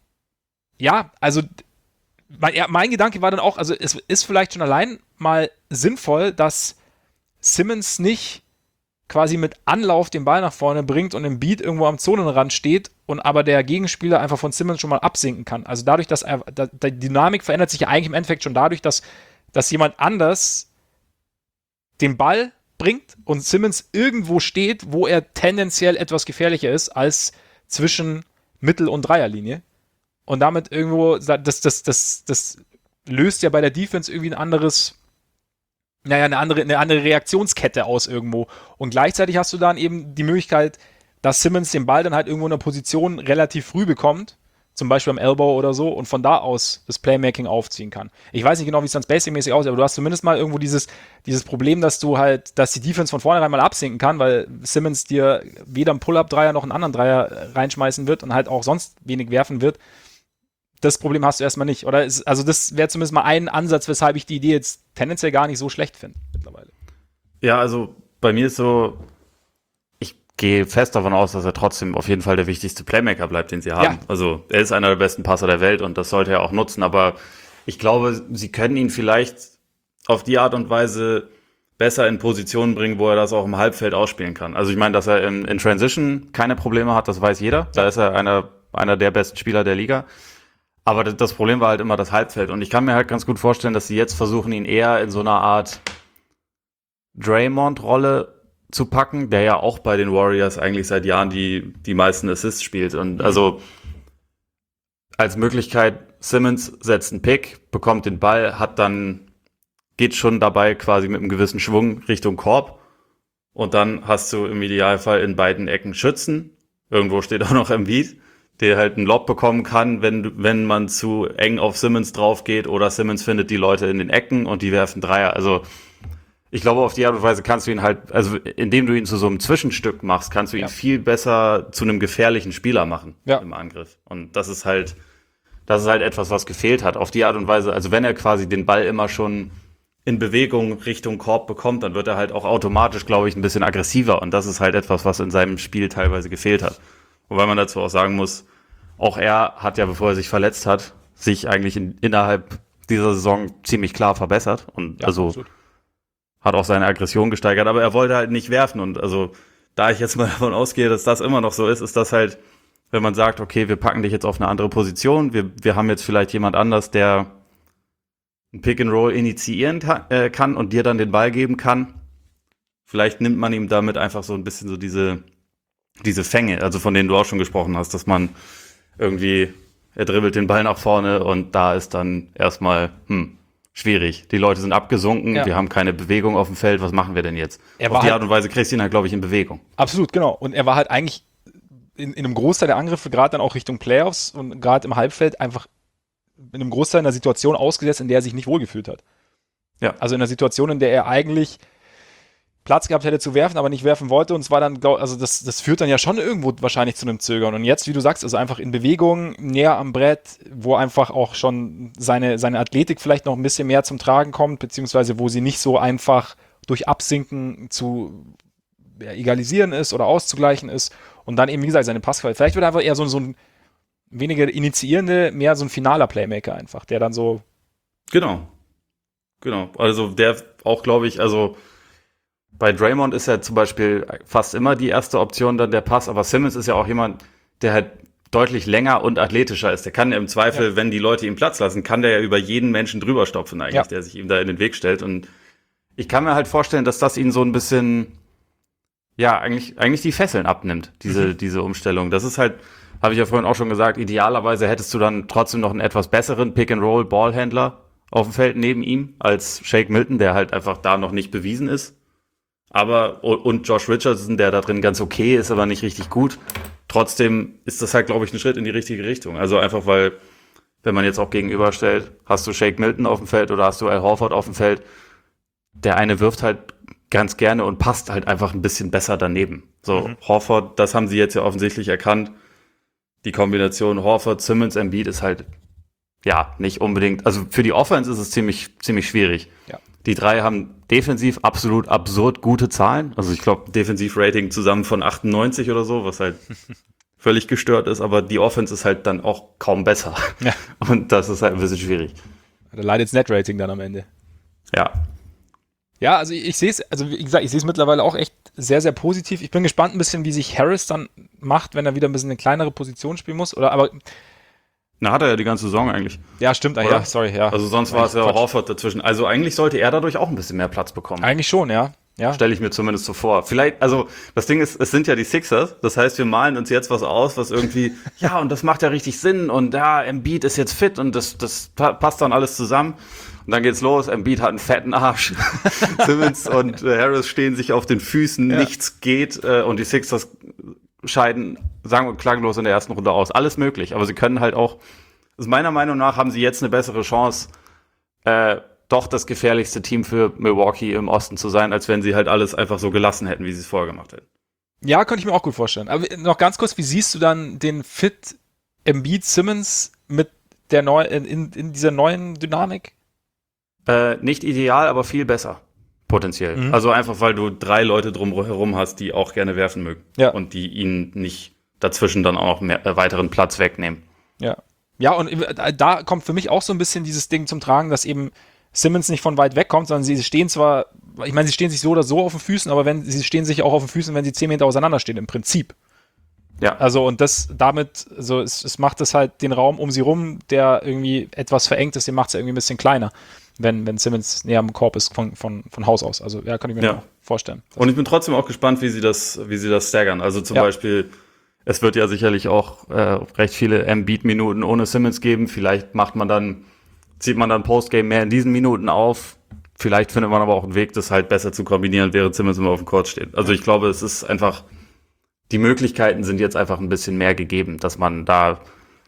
ja, also mein, ja, mein Gedanke war dann auch, also es ist vielleicht schon allein mal sinnvoll, dass Simmons nicht quasi mit Anlauf den Ball nach vorne bringt und im Beat irgendwo am Zonenrand steht und aber der Gegenspieler einfach von Simmons schon mal absinken kann. Also dadurch, dass er, da, die Dynamik verändert sich ja eigentlich im Endeffekt schon dadurch, dass, dass jemand anders den Ball bringt und Simmons irgendwo steht, wo er tendenziell etwas gefährlicher ist als zwischen Mittel- und Dreierlinie. Und damit irgendwo, das, das, das, das löst ja bei der Defense irgendwie ein anderes naja, eine andere, eine andere Reaktionskette aus irgendwo. Und gleichzeitig hast du dann eben die Möglichkeit, dass Simmons den Ball dann halt irgendwo in einer Position relativ früh bekommt, zum Beispiel am Elbow oder so, und von da aus das Playmaking aufziehen kann. Ich weiß nicht genau, wie es dann spacing-mäßig aussieht, aber du hast zumindest mal irgendwo dieses, dieses Problem, dass du halt, dass die Defense von vornherein mal absinken kann, weil Simmons dir weder einen Pull-Up-Dreier noch einen anderen Dreier reinschmeißen wird und halt auch sonst wenig werfen wird. Das Problem hast du erstmal nicht, oder? Also das wäre zumindest mal ein Ansatz, weshalb ich die Idee jetzt tendenziell gar nicht so schlecht finde mittlerweile. Ja, also bei mir ist so, ich gehe fest davon aus, dass er trotzdem auf jeden Fall der wichtigste Playmaker bleibt, den sie haben. Ja. Also er ist einer der besten Passer der Welt und das sollte er auch nutzen, aber ich glaube, sie können ihn vielleicht auf die Art und Weise besser in Positionen bringen, wo er das auch im Halbfeld ausspielen kann. Also ich meine, dass er in, in Transition keine Probleme hat, das weiß jeder. Da ist er einer, einer der besten Spieler der Liga. Aber das Problem war halt immer das Halbfeld. Und ich kann mir halt ganz gut vorstellen, dass sie jetzt versuchen, ihn eher in so einer Art Draymond-Rolle zu packen, der ja auch bei den Warriors eigentlich seit Jahren die, die meisten Assists spielt. Und also als Möglichkeit, Simmons setzt einen Pick, bekommt den Ball, hat dann, geht schon dabei quasi mit einem gewissen Schwung Richtung Korb. Und dann hast du im Idealfall in beiden Ecken Schützen. Irgendwo steht auch noch Embiid, der halt einen Lob bekommen kann, wenn, wenn man zu eng auf Simmons drauf geht, oder Simmons findet die Leute in den Ecken und die werfen Dreier. Also ich glaube, auf die Art und Weise kannst du ihn halt, also indem du ihn zu so einem Zwischenstück machst, kannst du ihn ja. viel besser zu einem gefährlichen Spieler machen ja. im Angriff. Und das ist halt, das ist halt etwas, was gefehlt hat. Auf die Art und Weise, also wenn er quasi den Ball immer schon in Bewegung Richtung Korb bekommt, dann wird er halt auch automatisch, glaube ich, ein bisschen aggressiver. Und das ist halt etwas, was in seinem Spiel teilweise gefehlt hat. Wobei man dazu auch sagen muss, auch er hat ja, bevor er sich verletzt hat, sich eigentlich in, innerhalb dieser Saison ziemlich klar verbessert. Und ja, also absolut. Hat auch seine Aggression gesteigert. Aber er wollte halt nicht werfen. Und also da ich jetzt mal davon ausgehe, dass das immer noch so ist, ist das halt, wenn man sagt, okay, wir packen dich jetzt auf eine andere Position, wir, wir haben jetzt vielleicht jemand anders, der ein Pick and Roll initiieren kann, äh, kann und dir dann den Ball geben kann. Vielleicht nimmt man ihm damit einfach so ein bisschen so diese, diese Fänge, also von denen du auch schon gesprochen hast, dass man irgendwie, er dribbelt den Ball nach vorne und da ist dann erstmal, hm, schwierig. Die Leute sind abgesunken, ja. wir haben keine Bewegung auf dem Feld, was machen wir denn jetzt? Er auf die halt, Art und Weise kriegst du ihn halt, glaube ich, in Bewegung. Absolut, genau. Und er war halt eigentlich in, in einem Großteil der Angriffe, gerade dann auch Richtung Playoffs und gerade im Halbfeld, einfach in einem Großteil einer Situation ausgesetzt, in der er sich nicht wohlgefühlt hat. Ja. Also in einer Situation, in der er eigentlich Platz gehabt hätte zu werfen, aber nicht werfen wollte, und es war dann, also das, das führt dann ja schon irgendwo wahrscheinlich zu einem Zögern. Und jetzt, wie du sagst, also einfach in Bewegung, näher am Brett, wo einfach auch schon seine, seine Athletik vielleicht noch ein bisschen mehr zum Tragen kommt, beziehungsweise wo sie nicht so einfach durch Absinken zu ja, egalisieren ist oder auszugleichen ist. Und dann eben, wie gesagt, seine Passqualität. Vielleicht wird er einfach eher so, so ein weniger initiierende, mehr so ein finaler Playmaker einfach, der dann so... Genau. Genau. Also der auch, glaube ich, also bei Draymond ist ja zum Beispiel fast immer die erste Option dann der Pass, aber Simmons ist ja auch jemand, der halt deutlich länger und athletischer ist. Der kann ja im Zweifel, ja. wenn die Leute ihm Platz lassen, kann der ja über jeden Menschen drüber stopfen eigentlich, ja. der sich ihm da in den Weg stellt. Und ich kann mir halt vorstellen, dass das ihn so ein bisschen, ja, eigentlich, eigentlich die Fesseln abnimmt, diese, mhm. diese Umstellung. Das ist halt, habe ich ja vorhin auch schon gesagt, idealerweise hättest du dann trotzdem noch einen etwas besseren Pick-and-Roll-Ballhändler auf dem Feld neben ihm als Shake Milton, der halt einfach da noch nicht bewiesen ist. Aber, und Josh Richardson, der da drin ganz okay ist, aber nicht richtig gut. Trotzdem ist das halt, glaube ich, ein Schritt in die richtige Richtung. Also einfach, weil, wenn man jetzt auch gegenüberstellt, hast du Shake Milton auf dem Feld oder hast du Al Horford auf dem Feld, der eine wirft halt ganz gerne und passt halt einfach ein bisschen besser daneben. So, mhm. Horford, das haben sie jetzt ja offensichtlich erkannt. Die Kombination Horford, Simmons, Embiid ist halt, ja, nicht unbedingt, also für die Offense ist es ziemlich, ziemlich schwierig. Ja. Die drei haben defensiv absolut absurd gute Zahlen. Also ich glaube, Defensivrating zusammen von achtundneunzig oder so, was halt völlig gestört ist. Aber die Offense ist halt dann auch kaum besser. Ja. Und das ist halt ein bisschen schwierig. Da leidet das Net-Rating dann am Ende. Ja. Ja, also ich, ich sehe es, also wie gesagt, ich sehe es mittlerweile auch echt sehr, sehr positiv. Ich bin gespannt ein bisschen, wie sich Harris dann macht, wenn er wieder ein bisschen eine kleinere Position spielen muss. Oder aber Na, hat er ja die ganze Saison eigentlich. Ja, stimmt, Oder? ja, sorry, ja. Also sonst war es ja Horford dazwischen. Also eigentlich sollte er dadurch auch ein bisschen mehr Platz bekommen. Eigentlich schon, ja. ja. Stelle ich mir zumindest so vor. Vielleicht, also das Ding ist, es sind ja die Sixers. Das heißt, wir malen uns jetzt was aus, was irgendwie, ja, und das macht ja richtig Sinn. Und ja, Embiid ist jetzt fit und das, das passt dann alles zusammen. Und dann geht's los, Embiid hat einen fetten Arsch. Simmons und äh, Harris stehen sich auf den Füßen, ja. nichts geht. Äh, und die Sixers scheiden sagen wir klanglos in der ersten Runde aus. Alles möglich, aber sie können halt auch, also meiner Meinung nach haben sie jetzt eine bessere Chance, äh, doch das gefährlichste Team für Milwaukee im Osten zu sein, als wenn sie halt alles einfach so gelassen hätten, wie sie es vorher gemacht hätten. Ja, könnte ich mir auch gut vorstellen. Aber noch ganz kurz, wie siehst du dann den Fit Embiid Simmons mit der neu in, in dieser neuen Dynamik? Äh, nicht ideal, aber viel besser. Potenziell. Mhm. Also einfach, weil du drei Leute drumherum hast, die auch gerne werfen mögen. Ja. Und die ihnen nicht dazwischen dann auch noch mehr, äh, weiteren Platz wegnehmen. Ja. Ja, und da kommt für mich auch so ein bisschen dieses Ding zum Tragen, dass eben Simmons nicht von weit weg kommt, sondern sie stehen zwar, ich meine, sie stehen sich so oder so auf den Füßen, aber wenn sie stehen sich auch auf den Füßen, wenn sie zehn Meter auseinander stehen, im Prinzip. Ja. Also, und das damit, also es, es macht es halt den Raum um sie rum, der irgendwie etwas verengt ist, den macht es irgendwie ein bisschen kleiner. wenn, wenn Simmons näher am Korb ist von, von, von Haus aus. Also ja, kann ich mir Ja. auch vorstellen. Und ich bin trotzdem auch gespannt, wie sie das, wie sie das staggern. Also zum Ja. Beispiel, es wird ja sicherlich auch äh, recht viele Embiid-Minuten ohne Simmons geben. Vielleicht macht man dann, zieht man dann Postgame mehr in diesen Minuten auf. Vielleicht findet man aber auch einen Weg, das halt besser zu kombinieren, während Simmons immer auf dem Court steht. Also ich glaube, es ist einfach, die Möglichkeiten sind jetzt einfach ein bisschen mehr gegeben, dass man da,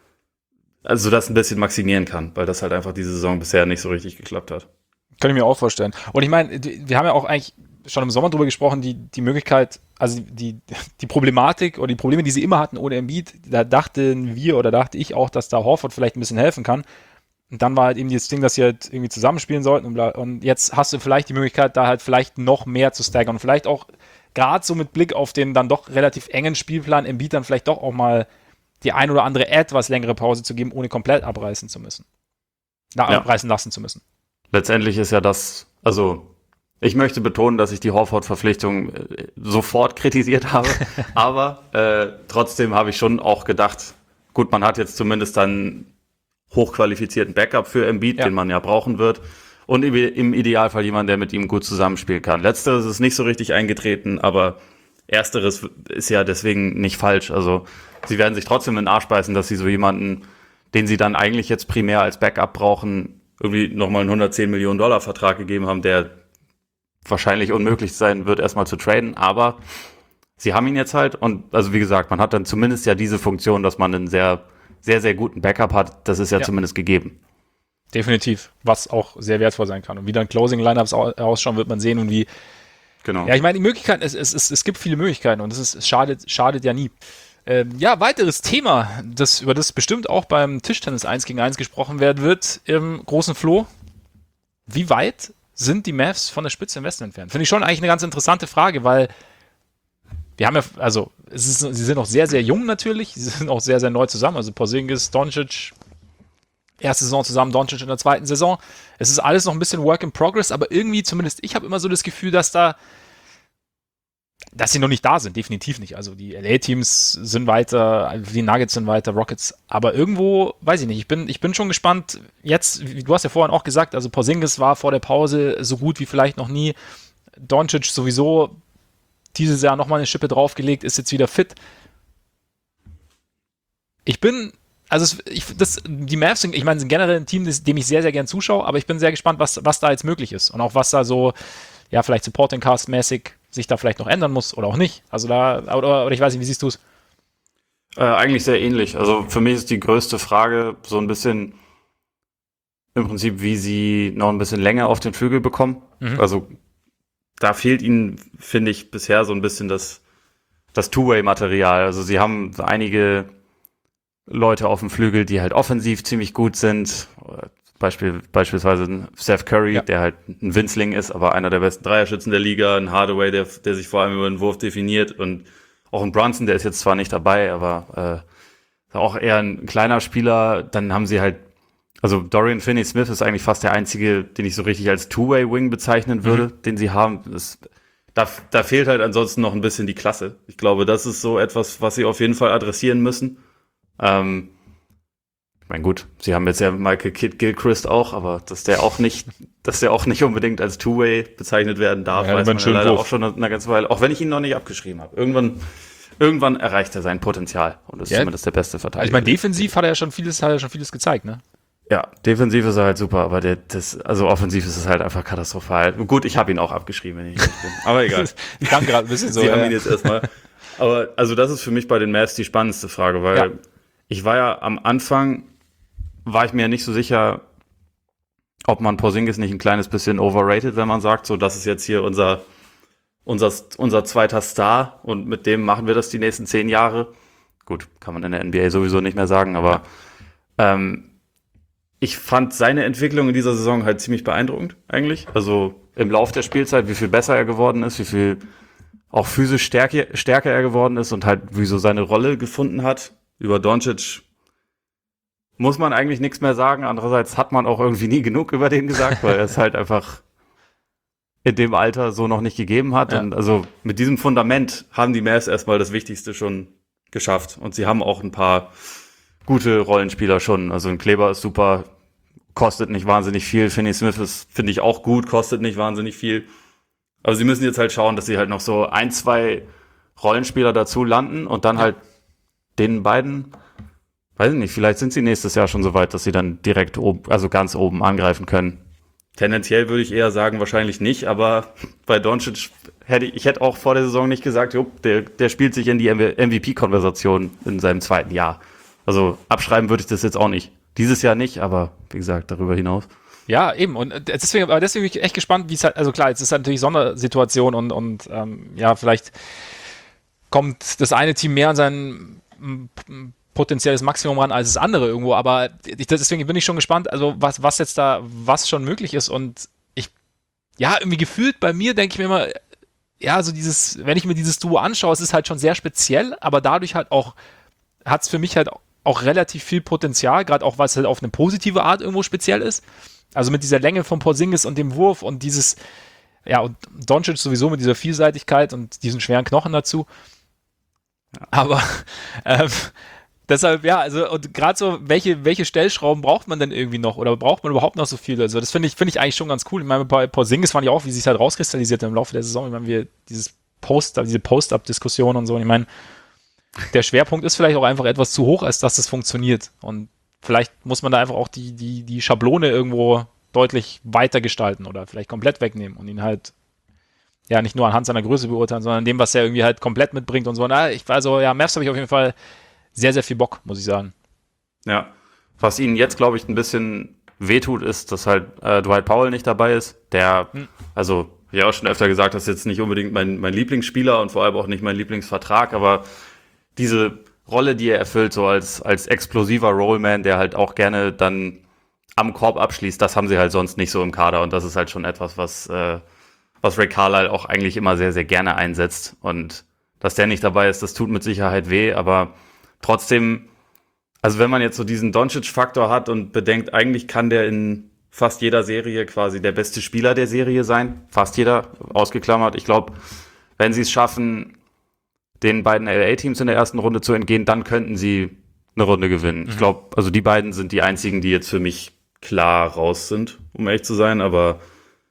also das ein bisschen maximieren kann, weil das halt einfach diese Saison bisher nicht so richtig geklappt hat. Kann ich mir auch vorstellen. Und ich meine, wir haben ja auch eigentlich schon im Sommer drüber gesprochen, die, die Möglichkeit, also die, die Problematik oder die Probleme, die sie immer hatten ohne Embiid, da dachten wir oder dachte ich auch, dass da Horford vielleicht ein bisschen helfen kann. Und dann war halt eben das Ding, dass sie halt irgendwie zusammenspielen sollten. Und, bla- und jetzt hast du vielleicht die Möglichkeit, da halt vielleicht noch mehr zu staggern. Und vielleicht auch gerade so mit Blick auf den dann doch relativ engen Spielplan Embiid dann vielleicht doch auch mal die ein oder andere etwas längere Pause zu geben, ohne komplett abreißen zu müssen. Na, Ja. abreißen lassen zu müssen. Letztendlich ist ja das, also ich möchte betonen, dass ich die Horford-Verpflichtung äh, sofort kritisiert habe, aber äh, trotzdem habe ich schon auch gedacht, gut, man hat jetzt zumindest dann hochqualifizierten Backup für Embiid, Ja. den man ja brauchen wird, und im, im Idealfall jemand, der mit ihm gut zusammenspielen kann. Letzteres ist nicht so richtig eingetreten, aber Ersteres ist ja deswegen nicht falsch. Also sie werden sich trotzdem in den Arsch beißen, dass sie so jemanden, den sie dann eigentlich jetzt primär als Backup brauchen, irgendwie nochmal einen hundertzehn Millionen Dollar Vertrag gegeben haben, der wahrscheinlich unmöglich sein wird, erstmal zu traden, aber sie haben ihn jetzt halt und also wie gesagt, man hat dann zumindest ja diese Funktion, dass man einen sehr, sehr, sehr guten Backup hat, das ist ja, Ja. zumindest gegeben. Definitiv, was auch sehr wertvoll sein kann. Und wie dann Closing-Lineups au- ausschauen, wird man sehen und wie. Genau. Ja, ich meine, die Möglichkeiten, es, es, es, es gibt viele Möglichkeiten und es, ist, es schadet, schadet ja nie. Ähm, ja, weiteres Thema, das, über das bestimmt auch beim Tischtennis eins gegen eins gesprochen werden wird, im großen Flo. Wie weit sind die Mavs von der Spitze im Westen entfernt? Finde ich schon eigentlich eine ganz interessante Frage, weil wir haben ja, also es ist, sie sind noch sehr, sehr jung natürlich, sie sind auch sehr, sehr neu zusammen, also Porzingis, Doncic, erste Saison zusammen, Doncic in der zweiten Saison. Es ist alles noch ein bisschen Work in Progress, aber irgendwie, zumindest ich habe immer so das Gefühl, dass da, dass sie noch nicht da sind, definitiv nicht. Also die L A-Teams sind weiter, die Nuggets sind weiter, Rockets, aber irgendwo, weiß ich nicht, ich bin, ich bin schon gespannt, jetzt, wie- du hast ja vorhin auch gesagt, also Porzingis war vor der Pause so gut wie vielleicht noch nie, Doncic sowieso dieses Jahr nochmal eine Schippe draufgelegt, ist jetzt wieder fit. Ich bin, also es, ich, das, die Mavs sind, ich meine, sind generell ein Team, das, dem ich sehr, sehr gern zuschaue, aber ich bin sehr gespannt, was, was da jetzt möglich ist und auch was da so, ja, vielleicht Supporting Cast mäßig sich da vielleicht noch ändern muss oder auch nicht. Also da, oder, oder ich weiß nicht, wie siehst du es? Äh, eigentlich sehr ähnlich. Also für mich ist die größte Frage so ein bisschen im Prinzip, wie sie noch ein bisschen länger auf den Flügel bekommen. Mhm. Also da fehlt ihnen, finde ich, bisher so ein bisschen das, das Two-Way-Material. Also sie haben einige Leute auf dem Flügel, die halt offensiv ziemlich gut sind. Beispiel, beispielsweise ein Steph Curry, Ja. der halt ein Winzling ist, aber einer der besten Dreierschützen der Liga. Ein Hardaway, der, der sich vor allem über den Wurf definiert. Und auch ein Brunson, der ist jetzt zwar nicht dabei, aber äh, auch eher ein kleiner Spieler. Dann haben sie halt, also Dorian Finney-Smith ist eigentlich fast der einzige, den ich so richtig als Two-Way-Wing bezeichnen würde, mhm. den sie haben. Das, da, da fehlt halt ansonsten noch ein bisschen die Klasse. Ich glaube, das ist so etwas, was sie auf jeden Fall adressieren müssen. Ähm, ich meine, gut, sie haben jetzt ja Michael Kidd-Gilchrist auch, aber dass der auch nicht, dass der auch nicht unbedingt als Two-Way bezeichnet werden darf, ja, weiß man ja leider Wurf. auch schon eine ganze Weile, auch wenn ich ihn noch nicht abgeschrieben habe. Irgendwann, irgendwann erreicht er sein Potenzial und ist ja. zumindest der beste Verteidiger. Also ich meine, defensiv hat er ja schon vieles, hat er schon vieles gezeigt, ne? Ja, defensiv ist er halt super, aber der, das, also offensiv ist es halt einfach katastrophal. Gut, ich habe ihn auch abgeschrieben, wenn ich ehrlich bin. Aber egal. Ich kann gerade ein bisschen so. Sie ja. haben ihn jetzt erstmal. Aber also das ist für mich bei den Mavs die spannendste Frage, weil Ja. ich war ja am Anfang, war ich mir ja nicht so sicher, ob man Porzingis nicht ein kleines bisschen overrated, wenn man sagt, so das ist jetzt hier unser, unser, unser zweiter Star und mit dem machen wir das die nächsten zehn Jahre. Gut, kann man in der N B A sowieso nicht mehr sagen, aber ja. ähm, ich fand seine Entwicklung in dieser Saison halt ziemlich beeindruckend eigentlich. Also im Lauf der Spielzeit, wie viel besser er geworden ist, wie viel auch physisch stärker, stärker er geworden ist und halt wie so seine Rolle gefunden hat. Über Doncic muss man eigentlich nichts mehr sagen. Andererseits hat man auch irgendwie nie genug über den gesagt, weil er es halt einfach in dem Alter so noch nicht gegeben hat. Ja. Und also mit diesem Fundament haben die Mavs erstmal das Wichtigste schon geschafft. Und sie haben auch ein paar gute Rollenspieler schon. Also ein Kleber ist super, kostet nicht wahnsinnig viel. Finney Smith ist, finde ich, auch gut, kostet nicht wahnsinnig viel. Aber sie müssen jetzt halt schauen, dass sie halt noch so ein, zwei Rollenspieler dazu landen und dann halt den beiden, weiß ich nicht, vielleicht sind sie nächstes Jahr schon so weit, dass sie dann direkt oben, also ganz oben angreifen können. Tendenziell würde ich eher sagen, wahrscheinlich nicht, aber bei Doncic hätte ich, ich hätte auch vor der Saison nicht gesagt, jo, der, der spielt sich in die M V P-Konversation in seinem zweiten Jahr. Also abschreiben würde ich das jetzt auch nicht. Dieses Jahr nicht, aber wie gesagt, darüber hinaus. Ja, eben. Und deswegen, aber deswegen bin ich echt gespannt, wie es halt, also klar, jetzt ist halt natürlich Sondersituation und, und ähm, ja, vielleicht kommt das eine Team mehr an sein m, m, potenzielles Maximum ran als das andere irgendwo, aber ich, deswegen bin ich schon gespannt, also was, was jetzt da, was schon möglich ist und ich, ja, irgendwie gefühlt bei mir denke ich mir immer, ja, so dieses, wenn ich mir dieses Duo anschaue, es ist halt schon sehr speziell, aber dadurch halt auch, hat es für mich halt auch relativ viel Potenzial, gerade auch, weil es halt auf eine positive Art irgendwo speziell ist. Also mit dieser Länge von Porzingis und dem Wurf und dieses, ja, und Doncic sowieso mit dieser Vielseitigkeit und diesen schweren Knochen dazu. Ja. Aber ähm, deshalb, ja, also und gerade so, welche, welche Stellschrauben braucht man denn irgendwie noch oder braucht man überhaupt noch so viele? Also das finde ich, finde ich eigentlich schon ganz cool. Ich meine, bei Porzingis fand ich auch, wie sich halt rauskristallisiert hat im Laufe der Saison. Ich meine, wir dieses Post, diese Post-Up-Diskussion und so. Und ich meine, der Schwerpunkt ist vielleicht auch einfach etwas zu hoch, als dass das funktioniert. Und vielleicht muss man da einfach auch die, die, die Schablone irgendwo deutlich weiter gestalten oder vielleicht komplett wegnehmen und ihn halt ja nicht nur anhand seiner Größe beurteilen, sondern dem, was er irgendwie halt komplett mitbringt und so. Na, ich, also ja, Mavs habe ich auf jeden Fall sehr, sehr viel Bock, muss ich sagen. Ja, was ihnen jetzt, glaube ich, ein bisschen wehtut, ist, dass halt äh, Dwight Powell nicht dabei ist, der, hm. also wie ich auch schon öfter gesagt, das ist jetzt nicht unbedingt mein, mein Lieblingsspieler und vor allem auch nicht mein Lieblingsvertrag, aber diese Rolle, die er erfüllt, so als, als explosiver Rollman, der halt auch gerne dann am Korb abschließt, das haben sie halt sonst nicht so im Kader und das ist halt schon etwas, was, äh, was Ray Carlisle auch eigentlich immer sehr, sehr gerne einsetzt und dass der nicht dabei ist, das tut mit Sicherheit weh, aber trotzdem, also wenn man jetzt so diesen Doncic-Faktor hat und bedenkt, eigentlich kann der in fast jeder Serie quasi der beste Spieler der Serie sein, fast jeder ausgeklammert, ich glaube, wenn sie es schaffen, den beiden L A-Teams in der ersten Runde zu entgehen, dann könnten sie eine Runde gewinnen. Mhm. Ich glaube, also die beiden sind die einzigen, die jetzt für mich klar raus sind, um ehrlich zu sein, aber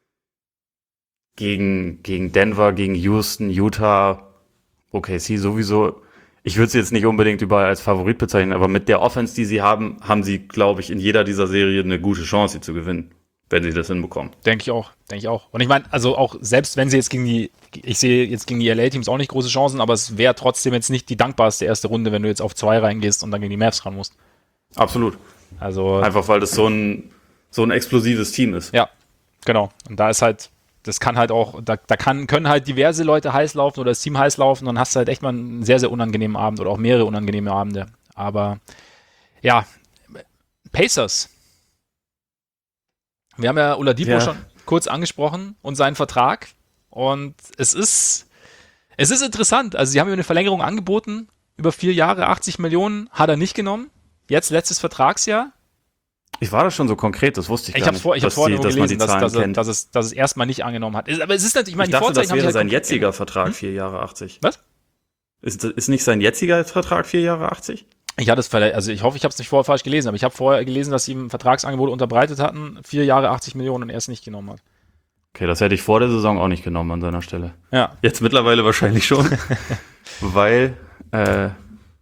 gegen, gegen Denver, gegen Houston, Utah, O K C sowieso, ich würde sie jetzt nicht unbedingt überall als Favorit bezeichnen, aber mit der Offense, die sie haben, haben sie, glaube ich, in jeder dieser Serien eine gute Chance, sie zu gewinnen, wenn sie das hinbekommen. Denke ich auch, denke ich auch. Und ich meine, also auch selbst wenn sie jetzt gegen die, ich sehe jetzt gegen die L A-Teams auch nicht große Chancen, aber es wäre trotzdem jetzt nicht die dankbarste erste Runde, wenn du jetzt auf zwei reingehst und dann gegen die Mavs ran musst. Absolut. Also einfach weil das so ein so ein explosives Team ist. Ja, genau. Und da ist halt, das kann halt auch, da, da kann, können halt diverse Leute heiß laufen oder das Team heiß laufen und dann hast du halt echt mal einen sehr, sehr unangenehmen Abend oder auch mehrere unangenehme Abende. Aber ja, Pacers. Wir haben ja Oladipo ja. schon kurz angesprochen und seinen Vertrag. Und es ist, es ist interessant. Also sie haben ihm eine Verlängerung angeboten, über vier Jahre, achtzig Millionen, hat er nicht genommen. Jetzt letztes Vertragsjahr. Ich war das schon so konkret, das wusste ich, ich gar hab's nicht. Vor, ich habe vorhin nur gelesen, dass, dass, er, kennt. dass, es, dass es erstmal nicht angenommen hat. Aber es ist natürlich, ich meine, ich die dachte, Vorzeichen das wäre haben sein halt jetziger hm? Vertrag, vier Jahre achtzig. Was? Ist, ist nicht sein jetziger Vertrag vier Jahre achtzig? Ich hatte es vielleicht, also ich hoffe, ich habe es nicht vorher falsch gelesen, aber ich habe vorher gelesen, dass sie ihm Vertragsangebot unterbreitet hatten, vier Jahre achtzig Millionen und er es nicht genommen hat. Okay, das hätte ich vor der Saison auch nicht genommen an seiner Stelle. Ja. Jetzt mittlerweile wahrscheinlich schon, weil äh,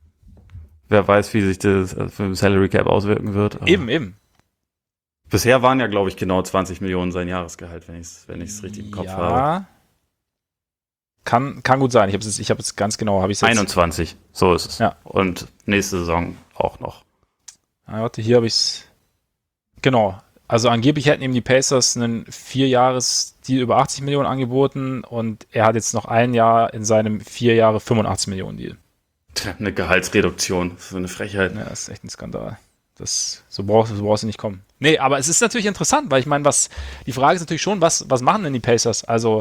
wer weiß, wie sich das für den Salary Cap auswirken wird. Eben, eben. Bisher waren ja, glaube ich, genau zwanzig Millionen sein Jahresgehalt, wenn ich es wenn ich's richtig im Kopf ja. habe. Kann, kann gut sein. Ich habe es ich hab jetzt ganz genau, habe ich jetzt. einundzwanzig, so ist es. Ja. Und nächste Saison auch noch. Ah, warte, hier habe ich es. Genau. Also angeblich hätten ihm die Pacers einen Vier-Jahres-Deal über achtzig Millionen angeboten und er hat jetzt noch ein Jahr in seinem vier Jahre fünfundachtzig Millionen Deal. Eine Gehaltsreduktion, so eine Frechheit. Ja, das ist echt ein Skandal. Das, so brauchst, so brauchst du nicht kommen. Nee, aber es ist natürlich interessant, weil ich meine, was, die Frage ist natürlich schon, was, was machen denn die Pacers? Also,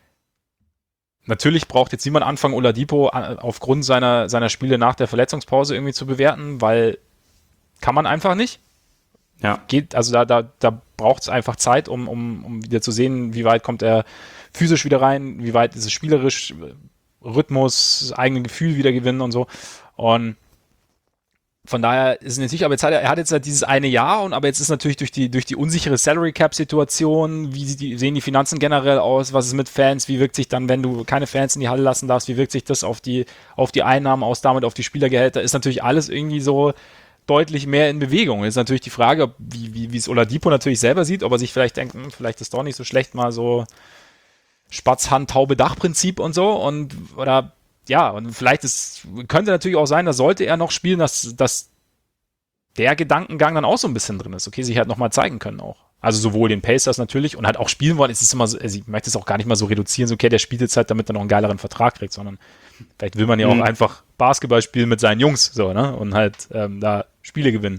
natürlich braucht jetzt niemand anfangen, Oladipo aufgrund seiner, seiner Spiele nach der Verletzungspause irgendwie zu bewerten, weil kann man einfach nicht. Ja. Geht, also da, da, da braucht es einfach Zeit, um, um, um wieder zu sehen, wie weit kommt er physisch wieder rein, wie weit ist es spielerisch, Rhythmus, das eigene Gefühl wieder gewinnen und so. Und von daher ist es natürlich, aber jetzt hat er, er hat jetzt halt dieses eine Jahr und aber jetzt ist natürlich durch die, durch die unsichere Salary Cap Situation, wie die, sehen die Finanzen generell aus, was ist mit Fans, wie wirkt sich dann, wenn du keine Fans in die Halle lassen darfst, wie wirkt sich das auf die, auf die Einnahmen aus, damit auf die Spielergehälter, ist natürlich alles irgendwie so deutlich mehr in Bewegung. Ist natürlich die Frage, ob, wie, wie, wie es Oladipo natürlich selber sieht, ob er sich vielleicht denkt, hm, vielleicht ist doch nicht so schlecht, mal so Spatz-Hand, Taube-Dach-Prinzip und so und, oder, ja, und vielleicht ist, könnte natürlich auch sein, dass sollte er noch spielen, dass, dass der Gedankengang dann auch so ein bisschen drin ist. Okay, sich halt nochmal zeigen können auch. Also sowohl den Pacers natürlich und halt auch spielen wollen, ist es immer so, also ich möchte es auch gar nicht mal so reduzieren, so okay, der spielt jetzt halt, damit er noch einen geileren Vertrag kriegt, sondern vielleicht will man ja mhm. auch einfach Basketball spielen mit seinen Jungs, so, ne, und halt ähm, da Spiele gewinnen.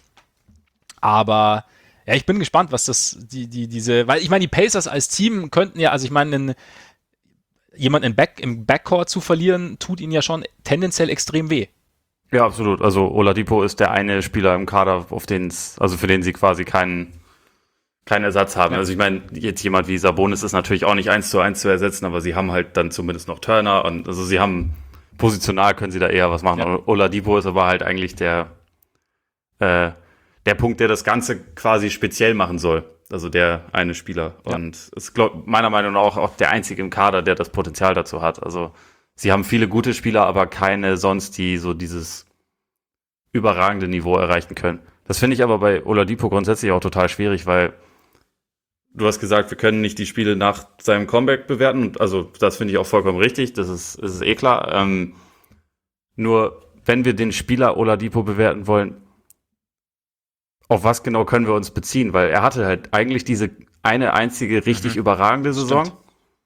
Aber ja, ich bin gespannt, was das, die, die, diese, weil ich meine, die Pacers als Team könnten ja, also ich meine, jemanden Back, im Backcourt zu verlieren, tut ihnen ja schon tendenziell extrem weh. Ja, absolut. Also Oladipo ist der eine Spieler im Kader, auf den also für den sie quasi keinen keinen Ersatz haben. Ja. Also ich meine, jetzt jemand wie Sabonis ist natürlich auch nicht eins zu eins zu ersetzen, aber sie haben halt dann zumindest noch Turner und also sie haben positional können sie da eher was machen. Ja. Oladipo ist aber halt eigentlich der äh, der Punkt, der das Ganze quasi speziell machen soll. Also der eine Spieler. Ja. Und ist glaub, meiner Meinung nach auch, auch der einzige im Kader, der das Potenzial dazu hat. Also sie haben viele gute Spieler, aber keine sonst, die so dieses überragende Niveau erreichen können. Das finde ich aber bei Oladipo grundsätzlich auch total schwierig, weil du hast gesagt, wir können nicht die Spiele nach seinem Comeback bewerten. Also das finde ich auch vollkommen richtig. Das ist, das ist eh klar. Ähm, nur wenn wir den Spieler Oladipo bewerten wollen, auf was genau können wir uns beziehen? Weil er hatte halt eigentlich diese eine einzige richtig mhm. überragende Saison. Stimmt.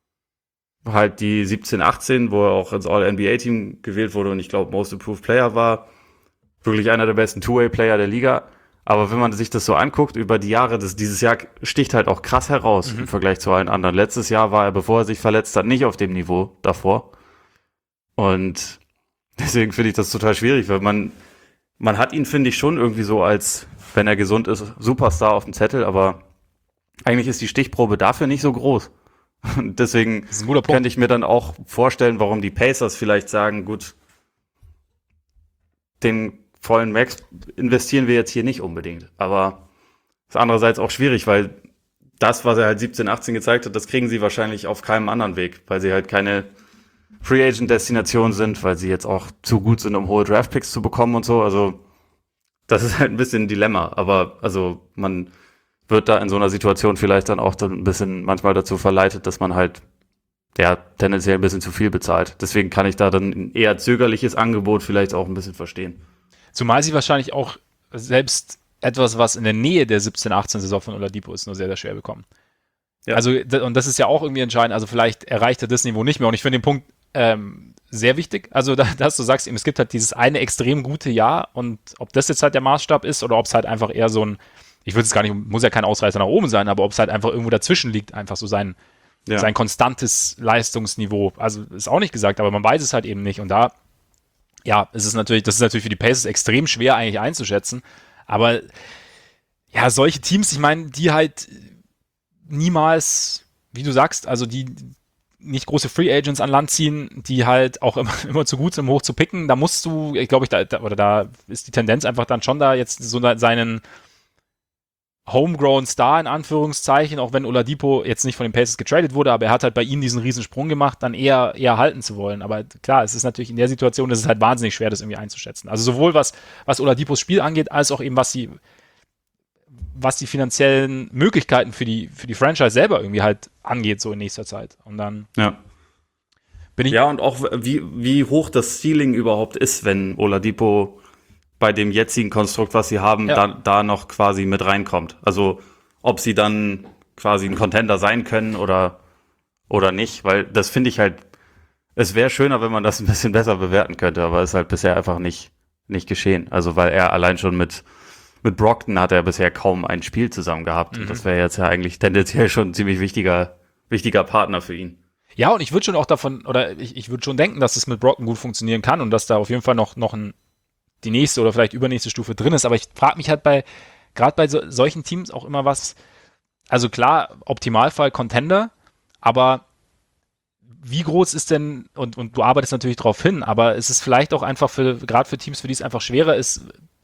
Halt die siebzehn achtzehn, wo er auch ins All-N B A-Team gewählt wurde und ich glaube Most Improved Player war. Wirklich einer der besten Two-Way-Player der Liga. Aber wenn man sich das so anguckt, über die Jahre, das, dieses Jahr sticht halt auch krass heraus mhm. im Vergleich zu allen anderen. Letztes Jahr war er, bevor er sich verletzt hat, nicht auf dem Niveau davor. Und deswegen finde ich das total schwierig, weil man, man hat ihn, finde ich, schon irgendwie so als, wenn er gesund ist, Superstar auf dem Zettel, aber eigentlich ist die Stichprobe dafür nicht so groß. Und deswegen könnte ich mir dann auch vorstellen, warum die Pacers vielleicht sagen, gut, den vollen Max investieren wir jetzt hier nicht unbedingt. Aber ist andererseits auch schwierig, weil das, was er halt siebzehn achtzehn gezeigt hat, das kriegen sie wahrscheinlich auf keinem anderen Weg, weil sie halt keine Free-Agent-Destination sind, weil sie jetzt auch zu gut sind, um hohe Draft-Picks zu bekommen und so. Also das ist halt ein bisschen ein Dilemma. Aber also man wird da in so einer Situation vielleicht dann auch dann ein bisschen manchmal dazu verleitet, dass man halt ja tendenziell ein bisschen zu viel bezahlt. Deswegen kann ich da dann ein eher zögerliches Angebot vielleicht auch ein bisschen verstehen. Zumal sie wahrscheinlich auch selbst etwas, was in der Nähe der siebzehn achtzehn Saison von Oladipo ist, nur sehr, sehr schwer bekommen. Ja. Also, und das ist ja auch irgendwie entscheidend, also vielleicht erreicht er das Niveau nicht mehr und ich finde den Punkt ähm, sehr wichtig, also da, dass du sagst, es gibt halt dieses eine extrem gute Jahr und ob das jetzt halt der Maßstab ist oder ob es halt einfach eher so ein, ich würde es gar nicht, muss ja kein Ausreißer nach oben sein, aber ob es halt einfach irgendwo dazwischen liegt, einfach so sein, ja. sein konstantes Leistungsniveau, also ist auch nicht gesagt, aber man weiß es halt eben nicht und da ja, es ist natürlich, das ist natürlich für die Pacers extrem schwer eigentlich einzuschätzen, aber ja, solche Teams, ich meine, die halt niemals, wie du sagst, also die nicht große Free Agents an Land ziehen, die halt auch immer, immer zu gut sind, um hoch zu picken, da musst du, ich glaube, ich, da, oder da ist die Tendenz einfach dann schon da, jetzt so seinen Homegrown Star in Anführungszeichen, auch wenn Oladipo jetzt nicht von den Pacers getradet wurde, aber er hat halt bei ihnen diesen Riesensprung gemacht, dann eher, eher halten zu wollen. Aber klar, es ist natürlich in der Situation, es ist halt wahnsinnig schwer, das irgendwie einzuschätzen. Also sowohl was, was Oladipos Spiel angeht, als auch eben was die, was die finanziellen Möglichkeiten für die, für die Franchise selber irgendwie halt angeht, so in nächster Zeit. Und dann ja. bin ich. Ja, und auch wie, wie hoch das Ceiling überhaupt ist, wenn Oladipo bei dem jetzigen Konstrukt, was sie haben, ja. da, da noch quasi mit reinkommt. Also ob sie dann quasi ein Contender sein können oder, oder nicht, weil das finde ich halt, es wäre schöner, wenn man das ein bisschen besser bewerten könnte, aber es ist halt bisher einfach nicht, nicht geschehen. Also weil er allein schon mit, mit Brockton hat er bisher kaum ein Spiel zusammen gehabt. Mhm. Und das wäre jetzt ja eigentlich tendenziell schon ein ziemlich wichtiger, wichtiger Partner für ihn. Ja, und ich würde schon auch davon, oder ich, ich würde schon denken, dass es mit Brockton gut funktionieren kann und dass da auf jeden Fall noch, noch ein die nächste oder vielleicht übernächste Stufe drin ist, aber ich frage mich halt bei, gerade bei so, solchen Teams auch immer was, also klar, Optimalfall Contender, aber wie groß ist denn, und, und du arbeitest natürlich drauf hin, aber es ist vielleicht auch einfach für, gerade für Teams, für die es einfach schwerer ist,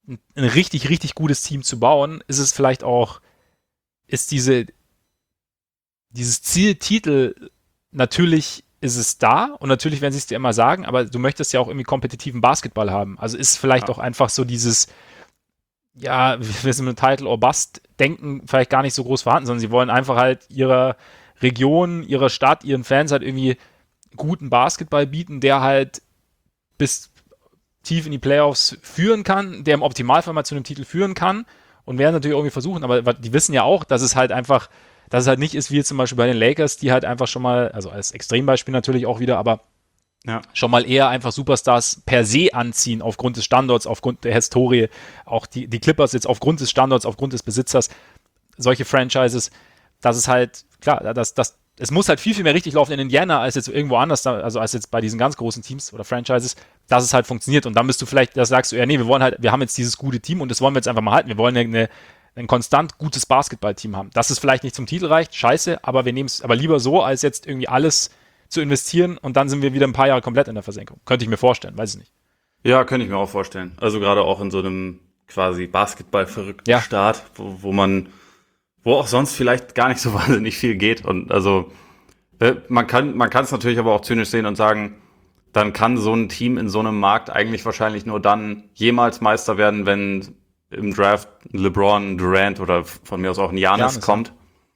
ein, ein richtig, richtig gutes Team zu bauen, ist es vielleicht auch, ist diese, dieses Ziel, Titel, natürlich ist es da und natürlich werden sie es dir immer sagen, aber du möchtest ja auch irgendwie kompetitiven Basketball haben. Also ist vielleicht Ja. auch einfach so dieses, ja, wir sind mit Title or Bust denken vielleicht gar nicht so groß vorhanden, sondern sie wollen einfach halt ihrer Region, ihrer Stadt, ihren Fans halt irgendwie guten Basketball bieten, der halt bis tief in die Playoffs führen kann, der im Optimalfall mal zu einem Titel führen kann und werden natürlich irgendwie versuchen, aber die wissen ja auch, dass es halt einfach, dass es halt nicht ist wie jetzt zum Beispiel bei den Lakers, die halt einfach schon mal, also als Extrembeispiel natürlich auch wieder, aber Ja. schon mal eher einfach Superstars per se anziehen, aufgrund des Standorts, aufgrund der Historie, auch die, die Clippers jetzt aufgrund des Standorts, aufgrund des Besitzers, solche Franchises, dass es halt, klar, dass, dass, es muss halt viel, viel mehr richtig laufen in Indiana, als jetzt irgendwo anders, also als jetzt bei diesen ganz großen Teams oder Franchises, dass es halt funktioniert und dann bist du vielleicht, da sagst du, ja nee, wir wollen halt, wir haben jetzt dieses gute Team und das wollen wir jetzt einfach mal halten, wir wollen eine, ein konstant gutes Basketballteam haben. Dass es vielleicht nicht zum Titel reicht, scheiße, aber wir nehmen es aber lieber so, als jetzt irgendwie alles zu investieren und dann sind wir wieder ein paar Jahre komplett in der Versenkung. Könnte ich mir vorstellen, weiß ich nicht. Ja, könnte ich mir auch vorstellen. Also gerade auch in so einem quasi Basketball-verrückten Ja. Start, wo, wo man, wo auch sonst vielleicht gar nicht so wahnsinnig viel geht. Und also äh, man kann, man kann es natürlich aber auch zynisch sehen und sagen, dann kann so ein Team in so einem Markt eigentlich wahrscheinlich nur dann jemals Meister werden, wenn im Draft ein LeBron, ein Durant oder von mir aus auch ein Giannis Giannis, kommt.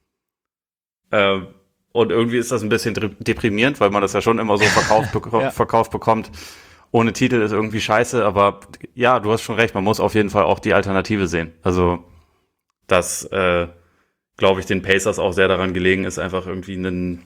Äh, Und irgendwie ist das ein bisschen deprimierend, weil man das ja schon immer so verkauft, bek- Ja. verkauft bekommt. Ohne Titel ist irgendwie scheiße, aber ja, du hast schon recht, man muss auf jeden Fall auch die Alternative sehen. Also, dass, äh, glaube ich, den Pacers auch sehr daran gelegen ist, einfach irgendwie einen,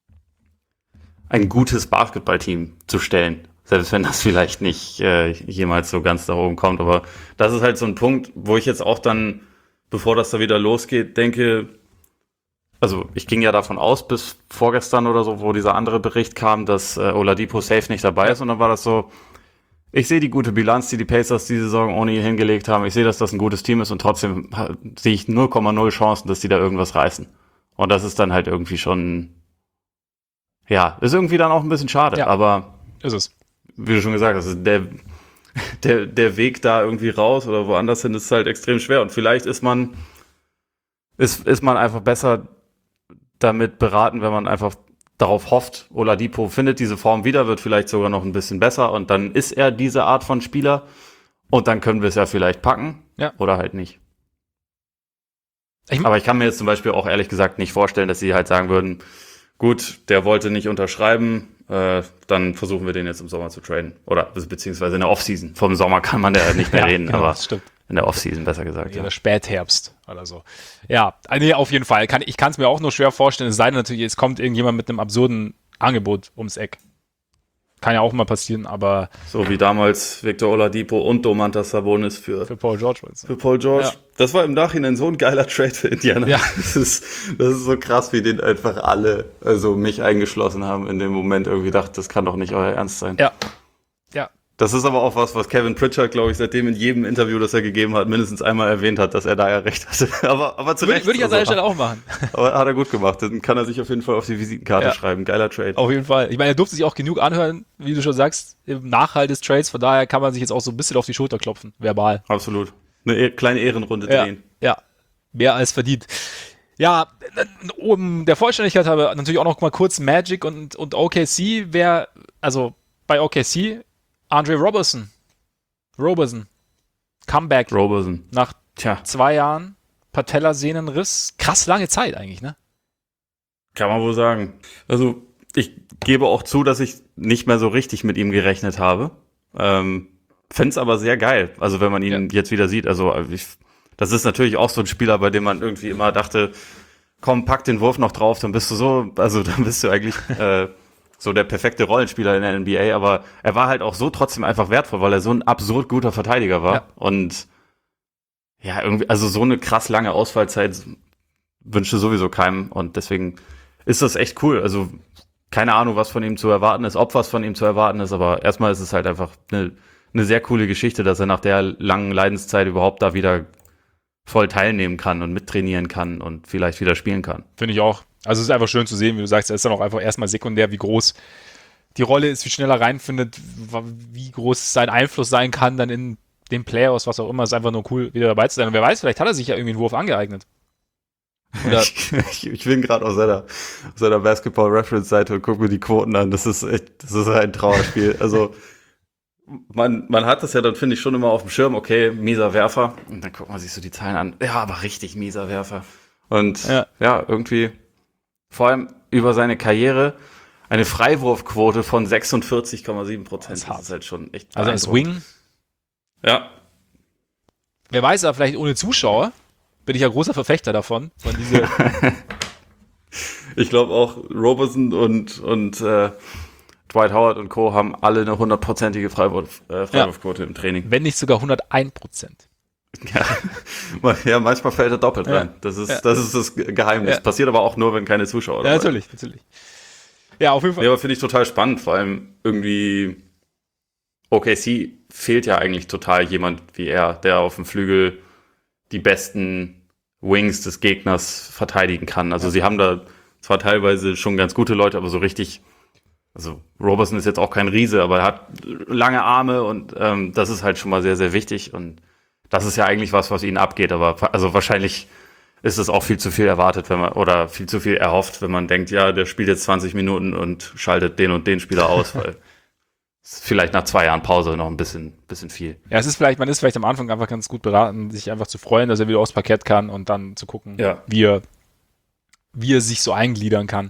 ein gutes Basketballteam zu stellen. Selbst wenn das vielleicht nicht äh, jemals so ganz da oben kommt. Aber das ist halt so ein Punkt, wo ich jetzt auch dann, bevor das da wieder losgeht, denke, also ich ging ja davon aus, bis vorgestern oder so, wo dieser andere Bericht kam, dass äh, Oladipo safe nicht dabei ist. Und dann war das so, ich sehe die gute Bilanz, die die Pacers die Saison ohne ihn hingelegt haben. Ich sehe, dass das ein gutes Team ist und trotzdem ha- sehe ich null Komma null Chancen, dass die da irgendwas reißen. Und das ist dann halt irgendwie schon, ja, ist irgendwie dann auch ein bisschen schade. Ja. Aber Ist es. wie du schon gesagt hast, der, der, der Weg da irgendwie raus oder woanders hin ist halt extrem schwer. Und vielleicht ist man, ist, ist man einfach besser damit beraten, wenn man einfach darauf hofft, Oladipo findet diese Form wieder, wird vielleicht sogar noch ein bisschen besser und dann ist er diese Art von Spieler und dann können wir es ja vielleicht packen Ja. oder halt nicht. Ich- Aber ich kann mir jetzt zum Beispiel auch ehrlich gesagt nicht vorstellen, dass sie halt sagen würden, gut, der wollte nicht unterschreiben, äh, dann versuchen wir den jetzt im Sommer zu traden. Oder be- beziehungsweise in der Offseason. Vom Sommer kann man ja nicht mehr Ja, reden, genau, aber das stimmt. in der Offseason besser gesagt. Oder Ja. Spätherbst oder so. Ja, nee, auf jeden Fall. Kann, ich kann es mir auch nur schwer vorstellen, es sei denn natürlich, es kommt irgendjemand mit einem absurden Angebot ums Eck. Kann ja auch mal passieren, aber So wie damals Victor Oladipo und Domantas Sabonis für für Paul George meinst du? Für Paul George. Ja. Das war im Nachhinein so ein geiler Trade für Indiana. Ja. Das ist, das ist so krass, wie den einfach alle, also mich eingeschlossen haben, in dem Moment irgendwie dachte, das kann doch nicht euer Ernst sein. Ja. Ja. Das ist aber auch was, was Kevin Pritchard, glaube ich, seitdem in jedem Interview, das er gegeben hat, mindestens einmal erwähnt hat, dass er da ja recht hatte. Aber, aber zu Würde, Recht. würde ich an Also, seiner Stelle auch machen. Aber hat er gut gemacht. Dann kann er sich auf jeden Fall auf die Visitenkarte Ja. schreiben. Geiler Trade. Auf jeden Fall. Ich meine, er durfte sich auch genug anhören, wie du schon sagst, im Nachhalt des Trades. Von daher kann man sich jetzt auch so ein bisschen auf die Schulter klopfen, verbal. Absolut. Eine e- kleine Ehrenrunde Ja, drehen. ja, mehr als verdient. Ja, um der Vollständigkeit habe natürlich auch noch mal kurz Magic und, und O K C. Wer, also bei O K C, Andre Robertson. Robertson. Comeback Robertson. nach Tja, zwei Jahren. Patellasehnenriss. Krass lange Zeit eigentlich, ne? kann man wohl sagen. Also, ich gebe auch zu, dass ich nicht mehr so richtig mit ihm gerechnet habe. Ähm, fänd's aber sehr geil. Also, wenn man ihn jetzt wieder sieht. Also, ich, das ist natürlich auch so ein Spieler, bei dem man irgendwie immer dachte, komm, pack den Wurf noch drauf, dann bist du so, also dann bist du eigentlich äh, so der perfekte Rollenspieler in der N B A, aber er war halt auch so trotzdem einfach wertvoll, weil er so ein absurd guter Verteidiger war. Ja. Und ja, irgendwie, also so eine krass lange Ausfallzeit wünschte sowieso keinem und deswegen ist das echt cool. Also keine Ahnung, was von ihm zu erwarten ist, ob was von ihm zu erwarten ist, aber erstmal ist es halt einfach eine, eine sehr coole Geschichte, dass er nach der langen Leidenszeit überhaupt da wieder voll teilnehmen kann und mittrainieren kann und vielleicht wieder spielen kann. Finde ich auch. Also es ist einfach schön zu sehen, wie du sagst, er ist dann auch einfach erstmal sekundär, wie groß die Rolle ist, wie schnell er reinfindet, wie groß sein Einfluss sein kann dann in den Playoffs, was auch immer, ist einfach nur cool, wieder dabei zu sein. Und wer weiß, vielleicht hat er sich ja irgendwie einen Wurf angeeignet. Oder ich, ich, ich bin gerade auf seiner, auf seiner Basketball-Reference-Seite und gucke mir die Quoten an. Das ist echt, das ist ein Trauerspiel. Also man, man hat das ja dann, finde ich, schon immer auf dem Schirm, okay, mieser Werfer. Und dann guckt man sich so die Zahlen an. Ja, aber richtig mieser Werfer. Und ja, ja irgendwie, vor allem über seine Karriere, eine Freiwurfquote von sechsundvierzig Komma sieben Prozent. Das, das ist halt schon echt. Also als Wing. Ja. Wer weiß, aber vielleicht ohne Zuschauer bin ich ja großer Verfechter davon. Von diese ich glaube auch, Roberson und, und äh, Dwight Howard und Co. haben alle eine hundertprozentige Freiwurf, äh, Freiwurfquote ja. im Training. Wenn nicht sogar hundertein Prozent. Ja, ja, manchmal fällt er doppelt ja. rein. Das ist, ja. das ist das Geheimnis. Ja. Passiert aber auch nur, wenn keine Zuschauer dabei sind. Ja, natürlich, natürlich. Ja, auf jeden Fall. Ja, aber finde ich total spannend. Vor allem irgendwie O K C fehlt ja eigentlich total jemand wie er, der auf dem Flügel die besten Wings des Gegners verteidigen kann. Also ja. sie haben da zwar teilweise schon ganz gute Leute, aber so richtig, also Roberson ist jetzt auch kein Riese, aber er hat lange Arme und ähm, das ist halt schon mal sehr, sehr wichtig und das ist ja eigentlich was, was ihnen abgeht, aber also wahrscheinlich ist es auch viel zu viel erwartet, wenn man, oder viel zu viel erhofft, wenn man denkt, ja, der spielt jetzt zwanzig Minuten und schaltet den und den Spieler aus, weil es ist vielleicht nach zwei Jahren Pause noch ein bisschen, bisschen viel. Ja, es ist vielleicht, man ist vielleicht am Anfang einfach ganz gut beraten, sich einfach zu freuen, dass er wieder aufs Parkett kann und dann zu gucken, ja. wie er, wie er sich so eingliedern kann.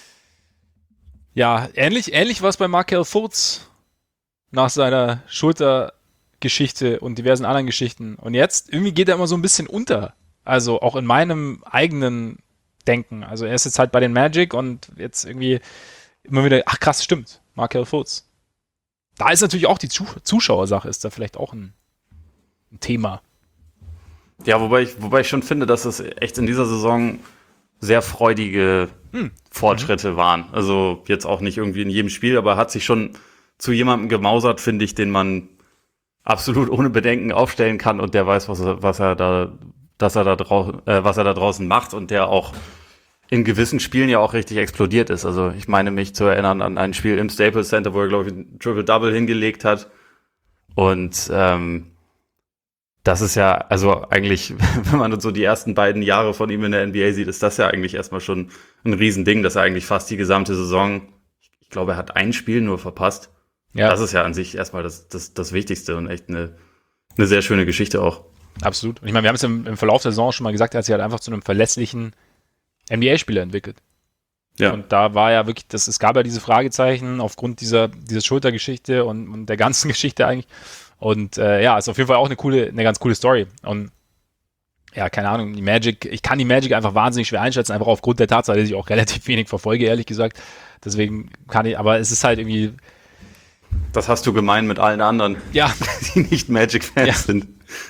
Ja, ähnlich, ähnlich war es bei Markelle Fultz nach seiner Schultergeschichte und diversen anderen Geschichten. Und jetzt, irgendwie geht er immer so ein bisschen unter. Also auch in meinem eigenen Denken. Also er ist jetzt halt bei den Magic und jetzt irgendwie immer wieder, ach krass, stimmt, Markelle Fultz. Da ist natürlich auch die Zuschauersache, ist da vielleicht auch ein, ein Thema. Ja, wobei ich, wobei ich schon finde, dass es echt in dieser Saison sehr freudige hm. Fortschritte mhm. waren. Also jetzt auch nicht irgendwie in jedem Spiel, aber hat sich schon zu jemandem gemausert, finde ich, den man absolut ohne Bedenken aufstellen kann und der weiß, was er, was er da, dass er da draußen, äh, was er da draußen macht und der auch in gewissen Spielen ja auch richtig explodiert ist. Also ich meine mich zu erinnern an ein Spiel im Staples Center, wo er, glaube ich, ein Triple-Double hingelegt hat. Und ähm, das ist ja, also eigentlich, wenn man so die ersten beiden Jahre von ihm in der N B A sieht, ist das ja eigentlich erstmal schon ein Riesending, dass er eigentlich fast die gesamte Saison, ich glaube, er hat ein Spiel nur verpasst. Ja. Das ist ja an sich erstmal das, das, das Wichtigste und echt eine, eine sehr schöne Geschichte auch. Absolut. Und ich meine, wir haben es im, im Verlauf der Saison schon mal gesagt, er hat sich halt einfach zu einem verlässlichen N B A-Spieler entwickelt. Ja. Und da war ja wirklich, das, es gab ja diese Fragezeichen aufgrund dieser, dieser Schultergeschichte und, und der ganzen Geschichte eigentlich. Und äh, ja, ist auf jeden Fall auch eine coole, eine ganz coole Story. Und ja, keine Ahnung, die Magic, ich kann die Magic einfach wahnsinnig schwer einschätzen, einfach aufgrund der Tatsache, dass ich auch relativ wenig verfolge, ehrlich gesagt. Deswegen kann ich, aber es ist halt irgendwie. Das hast du gemein mit allen anderen, ja. die nicht Magic-Fans ja. sind.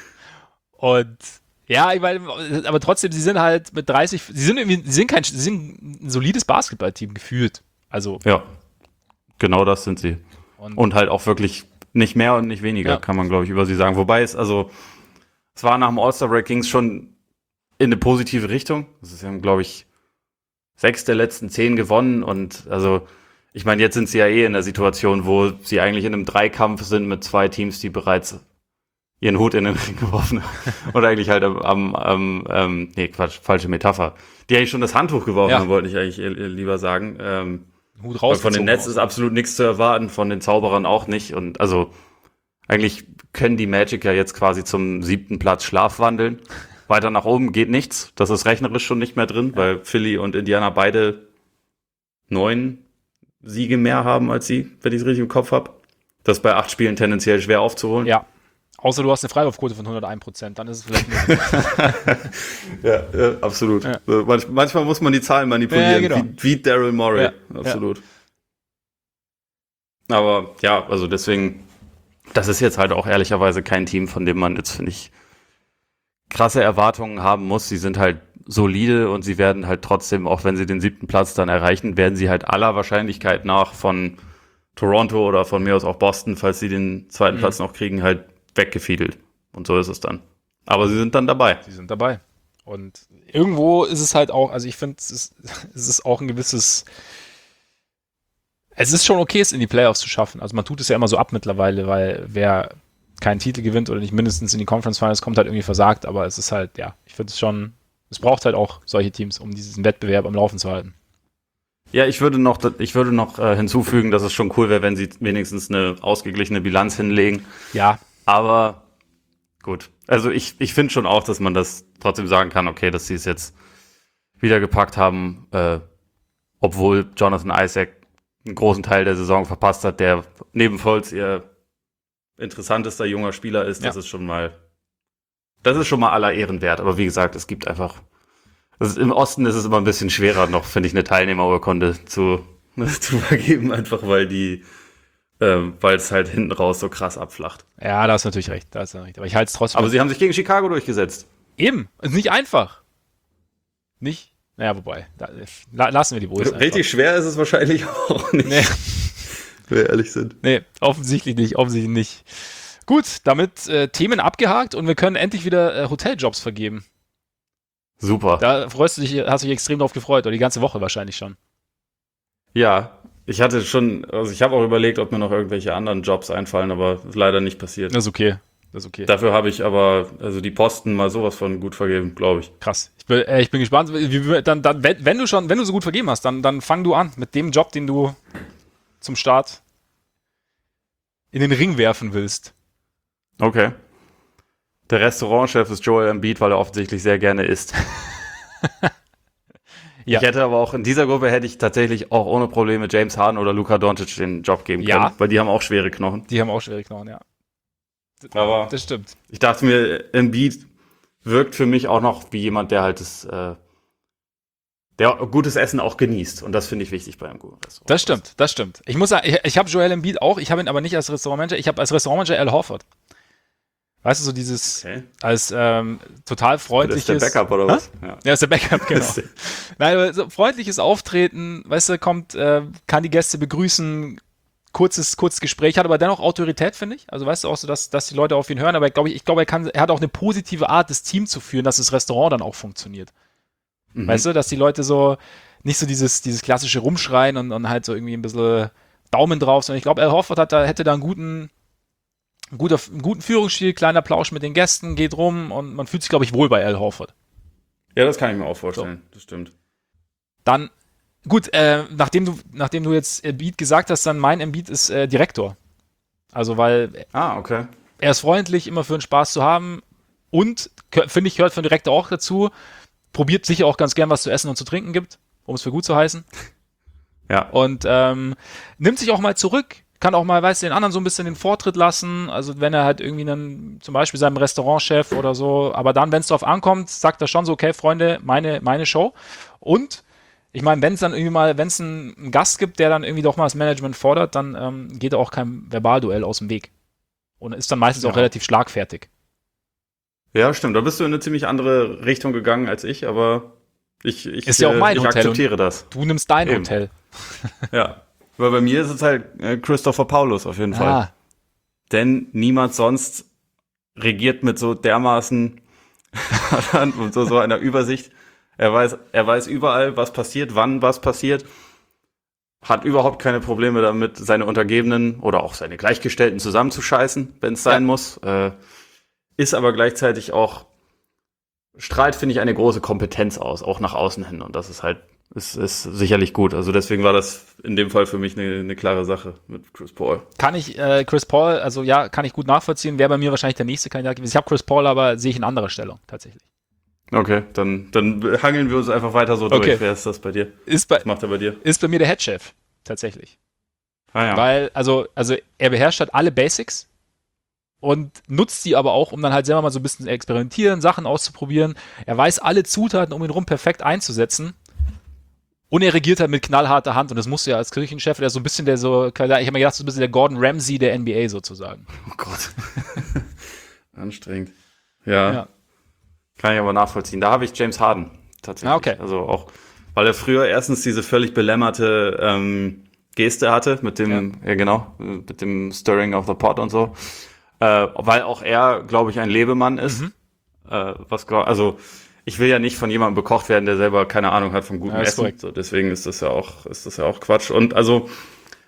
Und ja, ich meine, aber trotzdem, sie sind halt mit dreißig, sie sind irgendwie, sie sind kein, sie sind ein solides Basketballteam gefühlt. Also. Ja, genau das sind sie. Und, und halt auch wirklich nicht mehr und nicht weniger, ja. kann man, glaube ich, über sie sagen. Wobei es, also, es war nach dem All-Star-Break ging's schon in eine positive Richtung. Sie haben, glaube ich, sechs der letzten zehn gewonnen und, also, ich meine, jetzt sind sie ja eh in der Situation, wo sie eigentlich in einem Dreikampf sind mit zwei Teams, die bereits ihren Hut in den Ring geworfen haben. Oder eigentlich halt am, am, ähm, nee, Quatsch, falsche Metapher. Die eigentlich schon das Handtuch geworfen ja. haben, wollte ich eigentlich lieber sagen. Ähm, Hut raus. Von den Nets ist absolut nichts zu erwarten, von den Zauberern auch nicht. Und also eigentlich können die Magic ja jetzt quasi zum siebten Platz schlafwandeln. Weiter nach oben geht nichts. Das ist rechnerisch schon nicht mehr drin, ja. weil Philly und Indiana beide neun Siege mehr haben als sie, wenn ich es richtig im Kopf habe. Das ist bei acht Spielen tendenziell schwer aufzuholen. Ja. Außer du hast eine Freiwurfquote von hundertein Prozent, dann ist es vielleicht nicht. ja, ja, absolut. Ja. Manch, manchmal muss man die Zahlen manipulieren, ja, genau. wie, wie Daryl Morey. Ja, absolut. Ja. Aber ja, also deswegen, das ist jetzt halt auch ehrlicherweise kein Team, von dem man jetzt, finde ich, krasse Erwartungen haben muss. Sie sind halt solide und sie werden halt trotzdem, auch wenn sie den siebten Platz dann erreichen, werden sie halt aller Wahrscheinlichkeit nach von Toronto oder von mir aus auch Boston, falls sie den zweiten mhm. Platz noch kriegen, halt weggefiedelt. Und so ist es dann. Aber sie sind dann dabei. Sie sind dabei. Und irgendwo ist es halt auch, also ich finde, es ist, es ist auch ein gewisses, es ist schon okay, es in die Playoffs zu schaffen. Also man tut es ja immer so ab mittlerweile, weil wer keinen Titel gewinnt oder nicht mindestens in die Conference Finals kommt, halt irgendwie versagt, aber es ist halt, ja, ich finde es schon, es braucht halt auch solche Teams, um diesen Wettbewerb am Laufen zu halten. Ja, ich würde noch, ich würde noch äh, hinzufügen, dass es schon cool wäre, wenn sie wenigstens eine ausgeglichene Bilanz hinlegen. Ja. Aber gut, also ich, ich finde schon auch, dass man das trotzdem sagen kann, okay, dass sie es jetzt wieder gepackt haben, äh, obwohl Jonathan Isaac einen großen Teil der Saison verpasst hat, der neben Fultz ihr interessantester junger Spieler ist. Das ja. ist schon mal, das ist schon mal aller Ehren wert. Aber wie gesagt, es gibt einfach, also im Osten ist es immer ein bisschen schwerer noch, finde ich, eine Teilnehmerurkunde zu, zu vergeben, einfach weil die, ähm, weil es halt hinten raus so krass abflacht. Ja, da hast du natürlich recht, da hast du recht. Aber ich halte es trotzdem. Aber sie haben sich gegen Chicago durchgesetzt. Eben, ist nicht einfach. Nicht? Naja, wobei, da, la, lassen wir die Bulls Richtig einfach. Schwer ist es wahrscheinlich auch nicht. Nee. Wenn wir ehrlich sind. Nee, offensichtlich nicht, offensichtlich nicht. Gut, damit äh, Themen abgehakt und wir können endlich wieder äh, Hoteljobs vergeben. Super. Da freust du dich, hast du dich extrem drauf gefreut, oder die ganze Woche wahrscheinlich schon. Ja, ich hatte schon, also ich habe auch überlegt, ob mir noch irgendwelche anderen Jobs einfallen, aber ist leider nicht passiert. Das ist okay. Das ist okay. Dafür habe ich aber, also die Posten mal sowas von gut vergeben, glaube ich. Krass. Ich bin, äh, ich bin gespannt. Wie, dann, dann, wenn, wenn du schon, wenn du so gut vergeben hast, dann, dann fang du an mit dem Job, den du zum Start in den Ring werfen willst. Okay. Der Restaurantchef ist Joel Embiid, weil er offensichtlich sehr gerne isst. Ja. Ich hätte aber auch in dieser Gruppe hätte ich tatsächlich auch ohne Probleme James Harden oder Luka Doncic den Job geben können, ja. weil die haben auch schwere Knochen. Die haben auch schwere Knochen, ja. Aber das stimmt. Ich dachte mir, Embiid wirkt für mich auch noch wie jemand, der halt das, äh, der gutes Essen auch genießt. Und das finde ich wichtig bei einem guten Restaurant. Das stimmt, das stimmt. Ich muss sagen, ich, ich habe Joel Embiid auch, ich habe ihn aber nicht als Restaurantmanager, ich habe als Restaurantmanager Al Horford. Weißt du, so dieses okay. als ähm, total freundliches... Das ist der Backup oder was? Ja, ja, ist der Backup, genau. Nein, aber so freundliches Auftreten, weißt du, kommt, äh, kann die Gäste begrüßen, kurzes, kurzes Gespräch, hat aber dennoch Autorität, finde ich. Also weißt du auch so, dass, dass die Leute auf ihn hören, aber ich glaube, ich glaube, er kann, er hat auch eine positive Art, das Team zu führen, dass das Restaurant dann auch funktioniert. Mhm. Weißt du, dass die Leute so nicht so dieses, dieses klassische Rumschreien und, und halt so irgendwie ein bisschen Daumen drauf, sondern ich glaube, Al Horford hat da, hätte da einen guten, einen, guter, einen guten Führungsstil, kleiner Plausch mit den Gästen, geht rum und man fühlt sich, glaube ich, wohl bei Al Horford. Ja, das kann ich mir auch vorstellen, so. Das stimmt. Dann Gut, äh, nachdem du, nachdem du jetzt Embiid gesagt hast, dann mein Embiid ist äh, Direktor. Also, weil ah, okay. er ist freundlich, immer für den Spaß zu haben und, finde ich, gehört für den Direktor auch dazu, probiert sicher auch ganz gern, was zu essen und zu trinken gibt, um es für gut zu heißen. Ja. Und ähm, nimmt sich auch mal zurück, kann auch mal, weißt du, den anderen so ein bisschen den Vortritt lassen, also wenn er halt irgendwie dann, zum Beispiel seinem Restaurantchef oder so, aber dann, wenn es drauf ankommt, sagt er schon so, okay, Freunde, meine, meine Show. Und ich meine, wenn es dann irgendwie mal, wenn es einen, einen Gast gibt, der dann irgendwie doch mal das Management fordert, dann ähm, geht auch kein Verbalduell aus dem Weg. Und ist dann meistens ja. auch relativ schlagfertig. Ja, stimmt. Da bist du in eine ziemlich andere Richtung gegangen als ich, aber ich, ich, ist ja auch mein ich Hotel akzeptiere das. Du nimmst dein Eben. Hotel. Ja, weil bei mir ist es halt äh, Christopher Paulus auf jeden ah. Fall. Denn niemand sonst regiert mit so dermaßen und so, so einer Übersicht. Er weiß, er weiß überall, was passiert, wann was passiert, hat überhaupt keine Probleme damit, seine Untergebenen oder auch seine Gleichgestellten zusammenzuscheißen, wenn es sein ja. muss. Äh, ist aber gleichzeitig auch, strahlt, finde ich, eine große Kompetenz aus, auch nach außen hin. Und das ist halt, ist, ist sicherlich gut. Also deswegen war das in dem Fall für mich eine, eine klare Sache mit Chris Paul. Kann ich, äh, Chris Paul, also ja, kann ich gut nachvollziehen, wäre bei mir wahrscheinlich der nächste Kandidat gewesen. Ich habe Chris Paul, aber sehe ich in anderer Stellung, tatsächlich. Okay, dann, dann hangeln wir uns einfach weiter so durch. Okay. Wer ist das bei dir? Ist bei, Was macht er bei dir? Ist bei mir der Headchef, tatsächlich. Ah ja. Weil, also, also er beherrscht halt alle Basics und nutzt die aber auch, um dann halt selber mal so ein bisschen zu experimentieren, Sachen auszuprobieren. Er weiß alle Zutaten, um ihn rum perfekt einzusetzen. Und er regiert halt mit knallharter Hand und das musst du ja als Kirchenchef, der so ein bisschen der so, ich habe mir gedacht, so ein bisschen der Gordon Ramsay der N B A sozusagen. Oh Gott. Anstrengend. Ja. ja. Kann ich aber nachvollziehen. Da habe ich James Harden tatsächlich. Ah, okay. Also auch, weil er früher erstens diese völlig belämmerte ähm, Geste hatte mit dem, ja. ja genau, mit dem Stirring of the Pot und so. Äh, weil auch er, glaube ich, ein Lebemann ist. Mhm. Äh, was, also ich will ja nicht von jemandem bekocht werden, der selber keine Ahnung hat vom guten ja, Essen. So, deswegen ist das ja auch, ist das ja auch Quatsch. Und also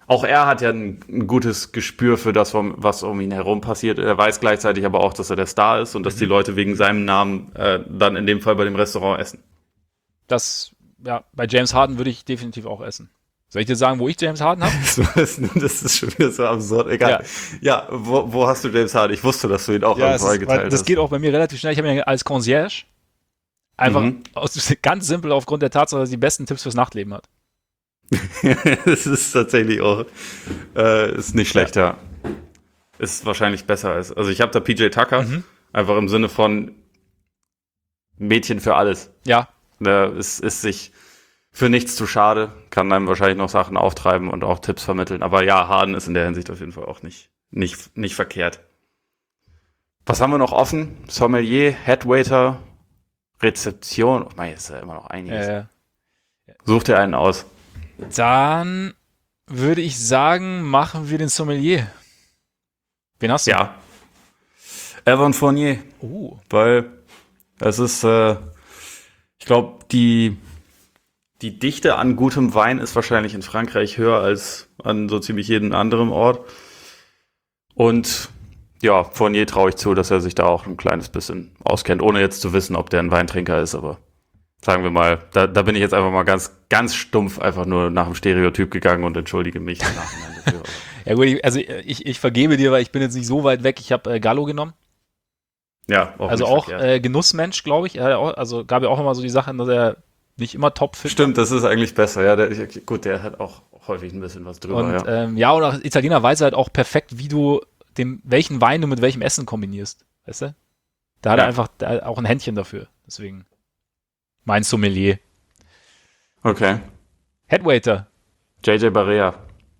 auch er hat ja ein, ein gutes Gespür für das, was um ihn herum passiert. Er weiß gleichzeitig aber auch, dass er der Star ist und dass die Leute wegen seinem Namen äh, dann in dem Fall bei dem Restaurant essen. Das, ja, bei James Harden würde ich definitiv auch essen. Soll ich dir sagen, wo ich James Harden habe? Das ist schon wieder so absurd. Egal. Ja, ja wo, wo hast du James Harden? Ich wusste, dass du ihn auch ja, irgendwo eingeteilt hast. Das geht auch bei mir relativ schnell. Ich habe ihn als Concierge. Einfach Mhm. aus, ganz simpel aufgrund der Tatsache, dass er die besten Tipps fürs Nachtleben hat. Das ist tatsächlich auch äh, ist nicht schlecht, ja. ja. Ist wahrscheinlich besser als. Also ich habe da P J Tucker, Mhm. einfach im Sinne von Mädchen für alles. Ja. Der ist, ist sich für nichts zu schade, kann einem wahrscheinlich noch Sachen auftreiben und auch Tipps vermitteln. Aber ja, Harden ist in der Hinsicht auf jeden Fall auch nicht, nicht, nicht verkehrt. Was haben wir noch offen? Sommelier, Headwaiter, Rezeption. Oh mein, ist ja immer noch einiges. Äh, Such dir einen aus. Dann würde ich sagen, machen wir den Sommelier. Wen hast du? Ja. Evan Fournier. Oh. Weil es ist, äh, ich glaube, die, die Dichte an gutem Wein ist wahrscheinlich in Frankreich höher als an so ziemlich jedem anderen Ort. Und ja, Fournier traue ich zu, dass er sich da auch ein kleines bisschen auskennt, ohne jetzt zu wissen, ob der ein Weintrinker ist, aber sagen wir mal, da, da bin ich jetzt einfach mal ganz, ganz stumpf einfach nur nach dem Stereotyp gegangen und entschuldige mich im Nachhinein dafür. Ja gut, ich, also ich, ich vergebe dir, weil ich bin jetzt nicht so weit weg. Ich habe äh, Gallo genommen. Ja, auch Also nicht auch verkehrt. äh, Genussmensch, glaube ich. Er hat auch, also gab ja auch immer so die Sachen, dass er nicht immer topfit Stimmt, das ist eigentlich besser. Ja, der, gut, der hat auch häufig ein bisschen was drüber. Und ja. ähm, ja, und auch Italiener weiß halt auch perfekt, wie du dem, welchen Wein du mit welchem Essen kombinierst. Weißt du? Da hat Ja. er einfach da hat er auch ein Händchen dafür. Deswegen mein Sommelier. Okay. Headwaiter. J J Barea.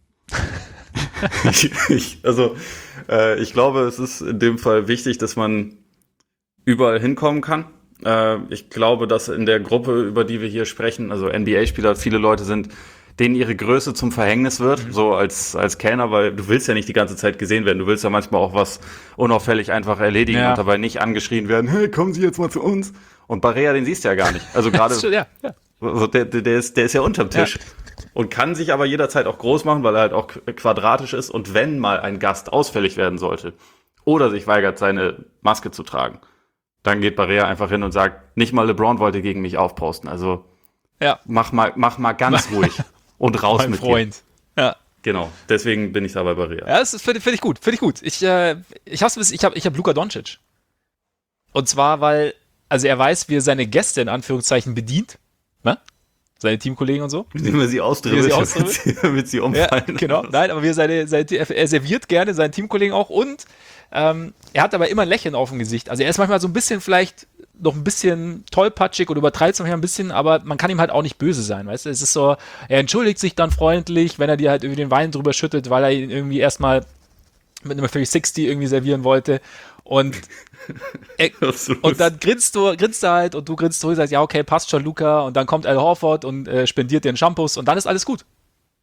ich, ich, also, äh, ich glaube, es ist in dem Fall wichtig, dass man überall hinkommen kann. Äh, ich glaube, dass in der Gruppe, über die wir hier sprechen, also N B A-Spieler, viele Leute sind, denen ihre Größe zum Verhängnis wird, mhm. so als, als Kellner, weil du willst ja nicht die ganze Zeit gesehen werden. Du willst ja manchmal auch was unauffällig einfach erledigen Ja. und dabei nicht angeschrien werden, hey, kommen Sie jetzt mal zu uns. Und Barea, den siehst du ja gar nicht. Also gerade, ja, ja. also der, der, ist, der ist ja unterm Tisch. Ja. Und kann sich aber jederzeit auch groß machen, weil er halt auch quadratisch ist. Und wenn mal ein Gast ausfällig werden sollte oder sich weigert, seine Maske zu tragen, dann geht Barea einfach hin und sagt, nicht mal LeBron wollte gegen mich aufposten. Also Ja. mach mal, mach mal ganz ruhig und raus Mein mit Freund. Ja. dir. Genau, deswegen bin ich da bei Barea. Ja, das finde find ich gut, finde ich gut. Ich, äh, ich hab's, bis- ich habe ich hab Luka Doncic. Und zwar, weil, also er weiß, wie er seine Gäste in Anführungszeichen bedient, ne? Seine Teamkollegen und so. Wie man sie austribbelt, Wie er sie damit austribbelt? sie, damit sie Ja, umfallen. genau. Nein, aber wir seine, seine, er serviert gerne seinen Teamkollegen auch und ähm, er hat aber immer ein Lächeln auf dem Gesicht. Also er ist manchmal so ein bisschen vielleicht noch ein bisschen tollpatschig oder übertreibt es manchmal ein bisschen, aber man kann ihm halt auch nicht böse sein, weißt du? Es ist so, er entschuldigt sich dann freundlich, wenn er dir halt irgendwie den Wein drüber schüttet, weil er ihn irgendwie erstmal mit einem dreihundertsechzig irgendwie servieren wollte und er, Absolut. und dann grinst du, grinst er halt und du grinst zurück und sagst, ja okay, passt schon, Luca, und dann kommt Al Horford und äh, spendiert dir einen Shampoos und dann ist alles gut.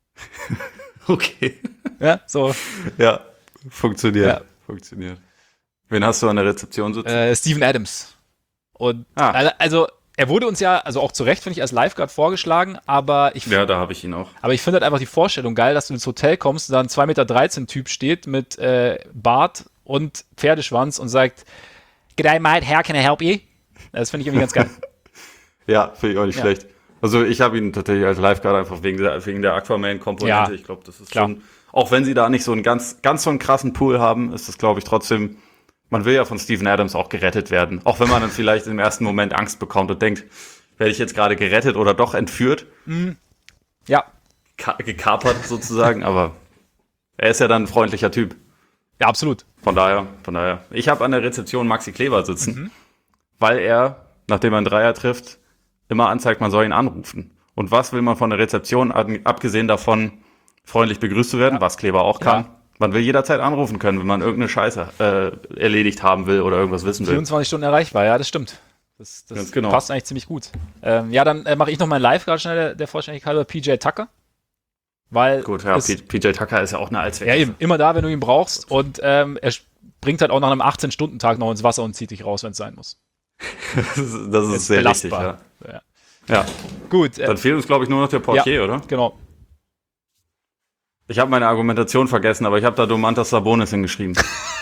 Okay. Ja, so. Ja, funktioniert. Ja. Funktioniert. Wen hast du an der Rezeption sitzen? Äh, Steven Adams. Und Ah. also er wurde uns ja, also auch zu Recht, finde ich, als Lifeguard vorgeschlagen, aber ich, Ja, da habe ich ihn auch. aber ich finde halt einfach die Vorstellung geil, dass du ins Hotel kommst und da ein zwei Meter dreizehn Typ steht mit äh, Bart und Pferdeschwanz und sagt, G'day mate, how can I help you? Das finde ich irgendwie ganz geil. Ja, finde ich auch nicht Ja. schlecht. Also ich habe ihn tatsächlich als Lifeguard einfach wegen der, wegen der Aquaman-Komponente. Ja. Ich glaube, das ist Klar. schon, auch wenn sie da nicht so einen ganz, ganz so einen krassen Pool haben, ist das, glaube ich, trotzdem, man will ja von Steven Adams auch gerettet werden. Auch wenn man dann vielleicht im ersten Moment Angst bekommt und denkt, werde ich jetzt gerade gerettet oder doch entführt, Ja, ka- gekapert sozusagen, aber er ist ja dann ein freundlicher Typ. ja, absolut. Von daher, von daher. Ich habe an der Rezeption Maxi Kleber sitzen, weil er, nachdem er einen Dreier trifft, immer anzeigt, man soll ihn anrufen. Und was will man von der Rezeption, ab- abgesehen davon, freundlich begrüßt zu werden, was Kleber auch kann? Ja. Man will jederzeit anrufen können, wenn man irgendeine Scheiße äh, erledigt haben will oder irgendwas wissen will. vierundzwanzig Stunden erreichbar, ja, das stimmt. Das, das Ganz genau. passt eigentlich ziemlich gut. Ähm, ja, dann äh, mache ich noch meinen Lifeguard schnell, der, der Vollständigkeit halber, P J Tucker. Weil Gut, ja, es, P- PJ Tucker ist ja auch eine ja, Allzweckwaffe. eben, immer da, wenn du ihn brauchst und ähm, er bringt halt auch nach einem achtzehn-Stunden-Tag noch ins Wasser und zieht dich raus, wenn es sein muss. Das ist, das ist Ist sehr belastbar. wichtig, Ja. ja. Ja, Gut, äh, dann fehlt uns, glaube ich, nur noch der Portier, oder? genau. Ich habe meine Argumentation vergessen, aber ich habe da Domantas Sabonis hingeschrieben.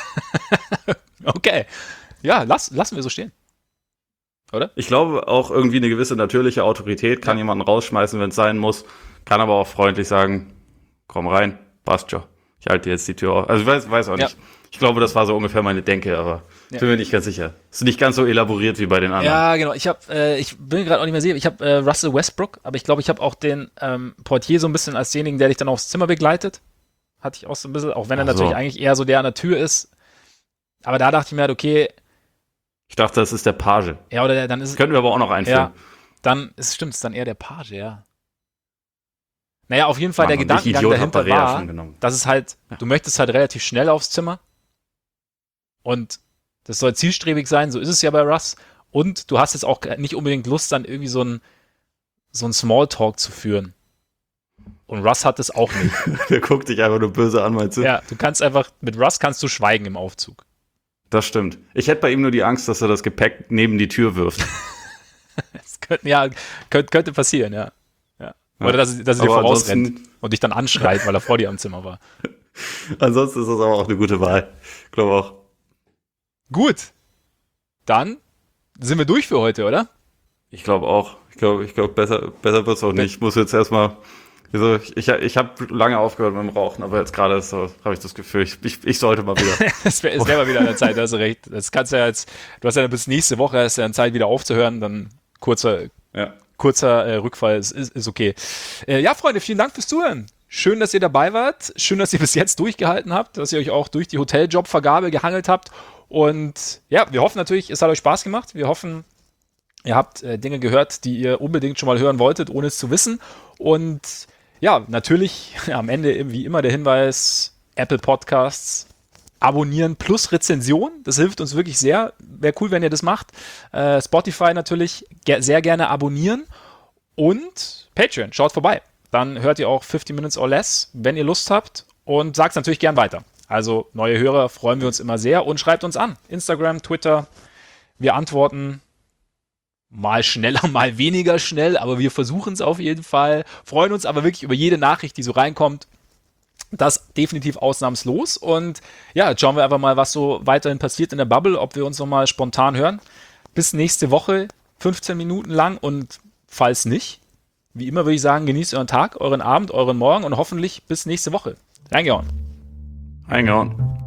Okay. Ja, lass, lassen wir so stehen. Oder? Ich glaube auch irgendwie eine gewisse natürliche Autorität kann ja. jemanden rausschmeißen, wenn es sein muss. Kann aber auch freundlich sagen, komm rein, passt schon. Ich halte dir jetzt die Tür auf. Also ich weiß, weiß auch nicht. Ja. Ich glaube, das war so ungefähr meine Denke, aber ja. bin mir nicht ganz sicher. Ist nicht ganz so elaboriert wie bei den anderen. Ja, genau. Ich habe, äh, ich bin gerade auch nicht mehr sicher. Ich habe äh, Russell Westbrook, aber ich glaube, ich habe auch den ähm, Portier so ein bisschen als denjenigen, der dich dann aufs Zimmer begleitet. Hatte ich auch so ein bisschen, auch wenn er Ach natürlich so. eigentlich eher so der an der Tür ist. Aber da dachte ich mir halt, okay. Ich dachte, das ist der Page. Ja, oder der, dann ist das könnten wir aber auch noch einführen. Ja, dann ist, stimmt, ist dann eher der Page, ja. Naja, auf jeden Fall Mann, der Gedankengang Idiot dahinter war, schon dass es halt, ja. du möchtest halt relativ schnell aufs Zimmer und das soll zielstrebig sein, so ist es ja bei Russ und du hast jetzt auch nicht unbedingt Lust, dann irgendwie so ein so ein Smalltalk zu führen. Und Russ hat es auch nicht. Der guckt dich einfach nur böse an, meinst du? Ja, du kannst einfach, mit Russ kannst du schweigen im Aufzug. Das stimmt. Ich hätte bei ihm nur die Angst, dass er das Gepäck neben die Tür wirft. Das könnte, ja, könnte, könnte passieren, ja. ja. Oder dass, dass er dir vorausrennt und dich dann anschreit, weil er vor dir am Zimmer war. Ansonsten ist das aber auch eine gute Wahl. Ich glaube auch. Gut. Dann sind wir durch für heute, oder? Ich glaube auch. Ich glaube, ich glaube besser, besser wird es auch nicht. Ich muss jetzt erstmal. Also ich, ich, ich habe lange aufgehört mit dem Rauchen, aber jetzt gerade so, habe ich das Gefühl, ich, ich, ich sollte mal wieder. Es wäre wär mal wieder an der Zeit, da hast du recht. Das kannst du ja jetzt, du hast ja bis nächste Woche hast ja eine Zeit wieder aufzuhören, dann kurzer, ja. kurzer äh, Rückfall ist, ist, ist okay. Äh, ja, Freunde, vielen Dank fürs Zuhören. Schön, dass ihr dabei wart. Schön, dass ihr bis jetzt durchgehalten habt, dass ihr euch auch durch die Hoteljobvergabe gehangelt habt. Und ja, wir hoffen natürlich, es hat euch Spaß gemacht. Wir hoffen, ihr habt äh, Dinge gehört, die ihr unbedingt schon mal hören wolltet, ohne es zu wissen. Und ja, natürlich am Ende wie immer der Hinweis, Apple Podcasts abonnieren plus Rezension. Das hilft uns wirklich sehr. Wäre cool, wenn ihr das macht. Äh, Spotify natürlich ge- sehr gerne abonnieren. Und Patreon, schaut vorbei. Dann hört ihr auch fifty Minutes or Less, wenn ihr Lust habt. Und sagt es natürlich gern weiter. Also neue Hörer freuen wir uns immer sehr. Und schreibt uns an. Instagram, Twitter. Wir antworten mal schneller, mal weniger schnell, aber wir versuchen es auf jeden Fall. Freuen uns aber wirklich über jede Nachricht, die so reinkommt. Das definitiv ausnahmslos. Und ja, jetzt schauen wir einfach mal, was so weiterhin passiert in der Bubble, ob wir uns nochmal spontan hören. Bis nächste Woche, fünfzehn Minuten lang. Und falls nicht, wie immer würde ich sagen, genießt euren Tag, euren Abend, euren Morgen und hoffentlich bis nächste Woche. Reingehauen. Reingehauen.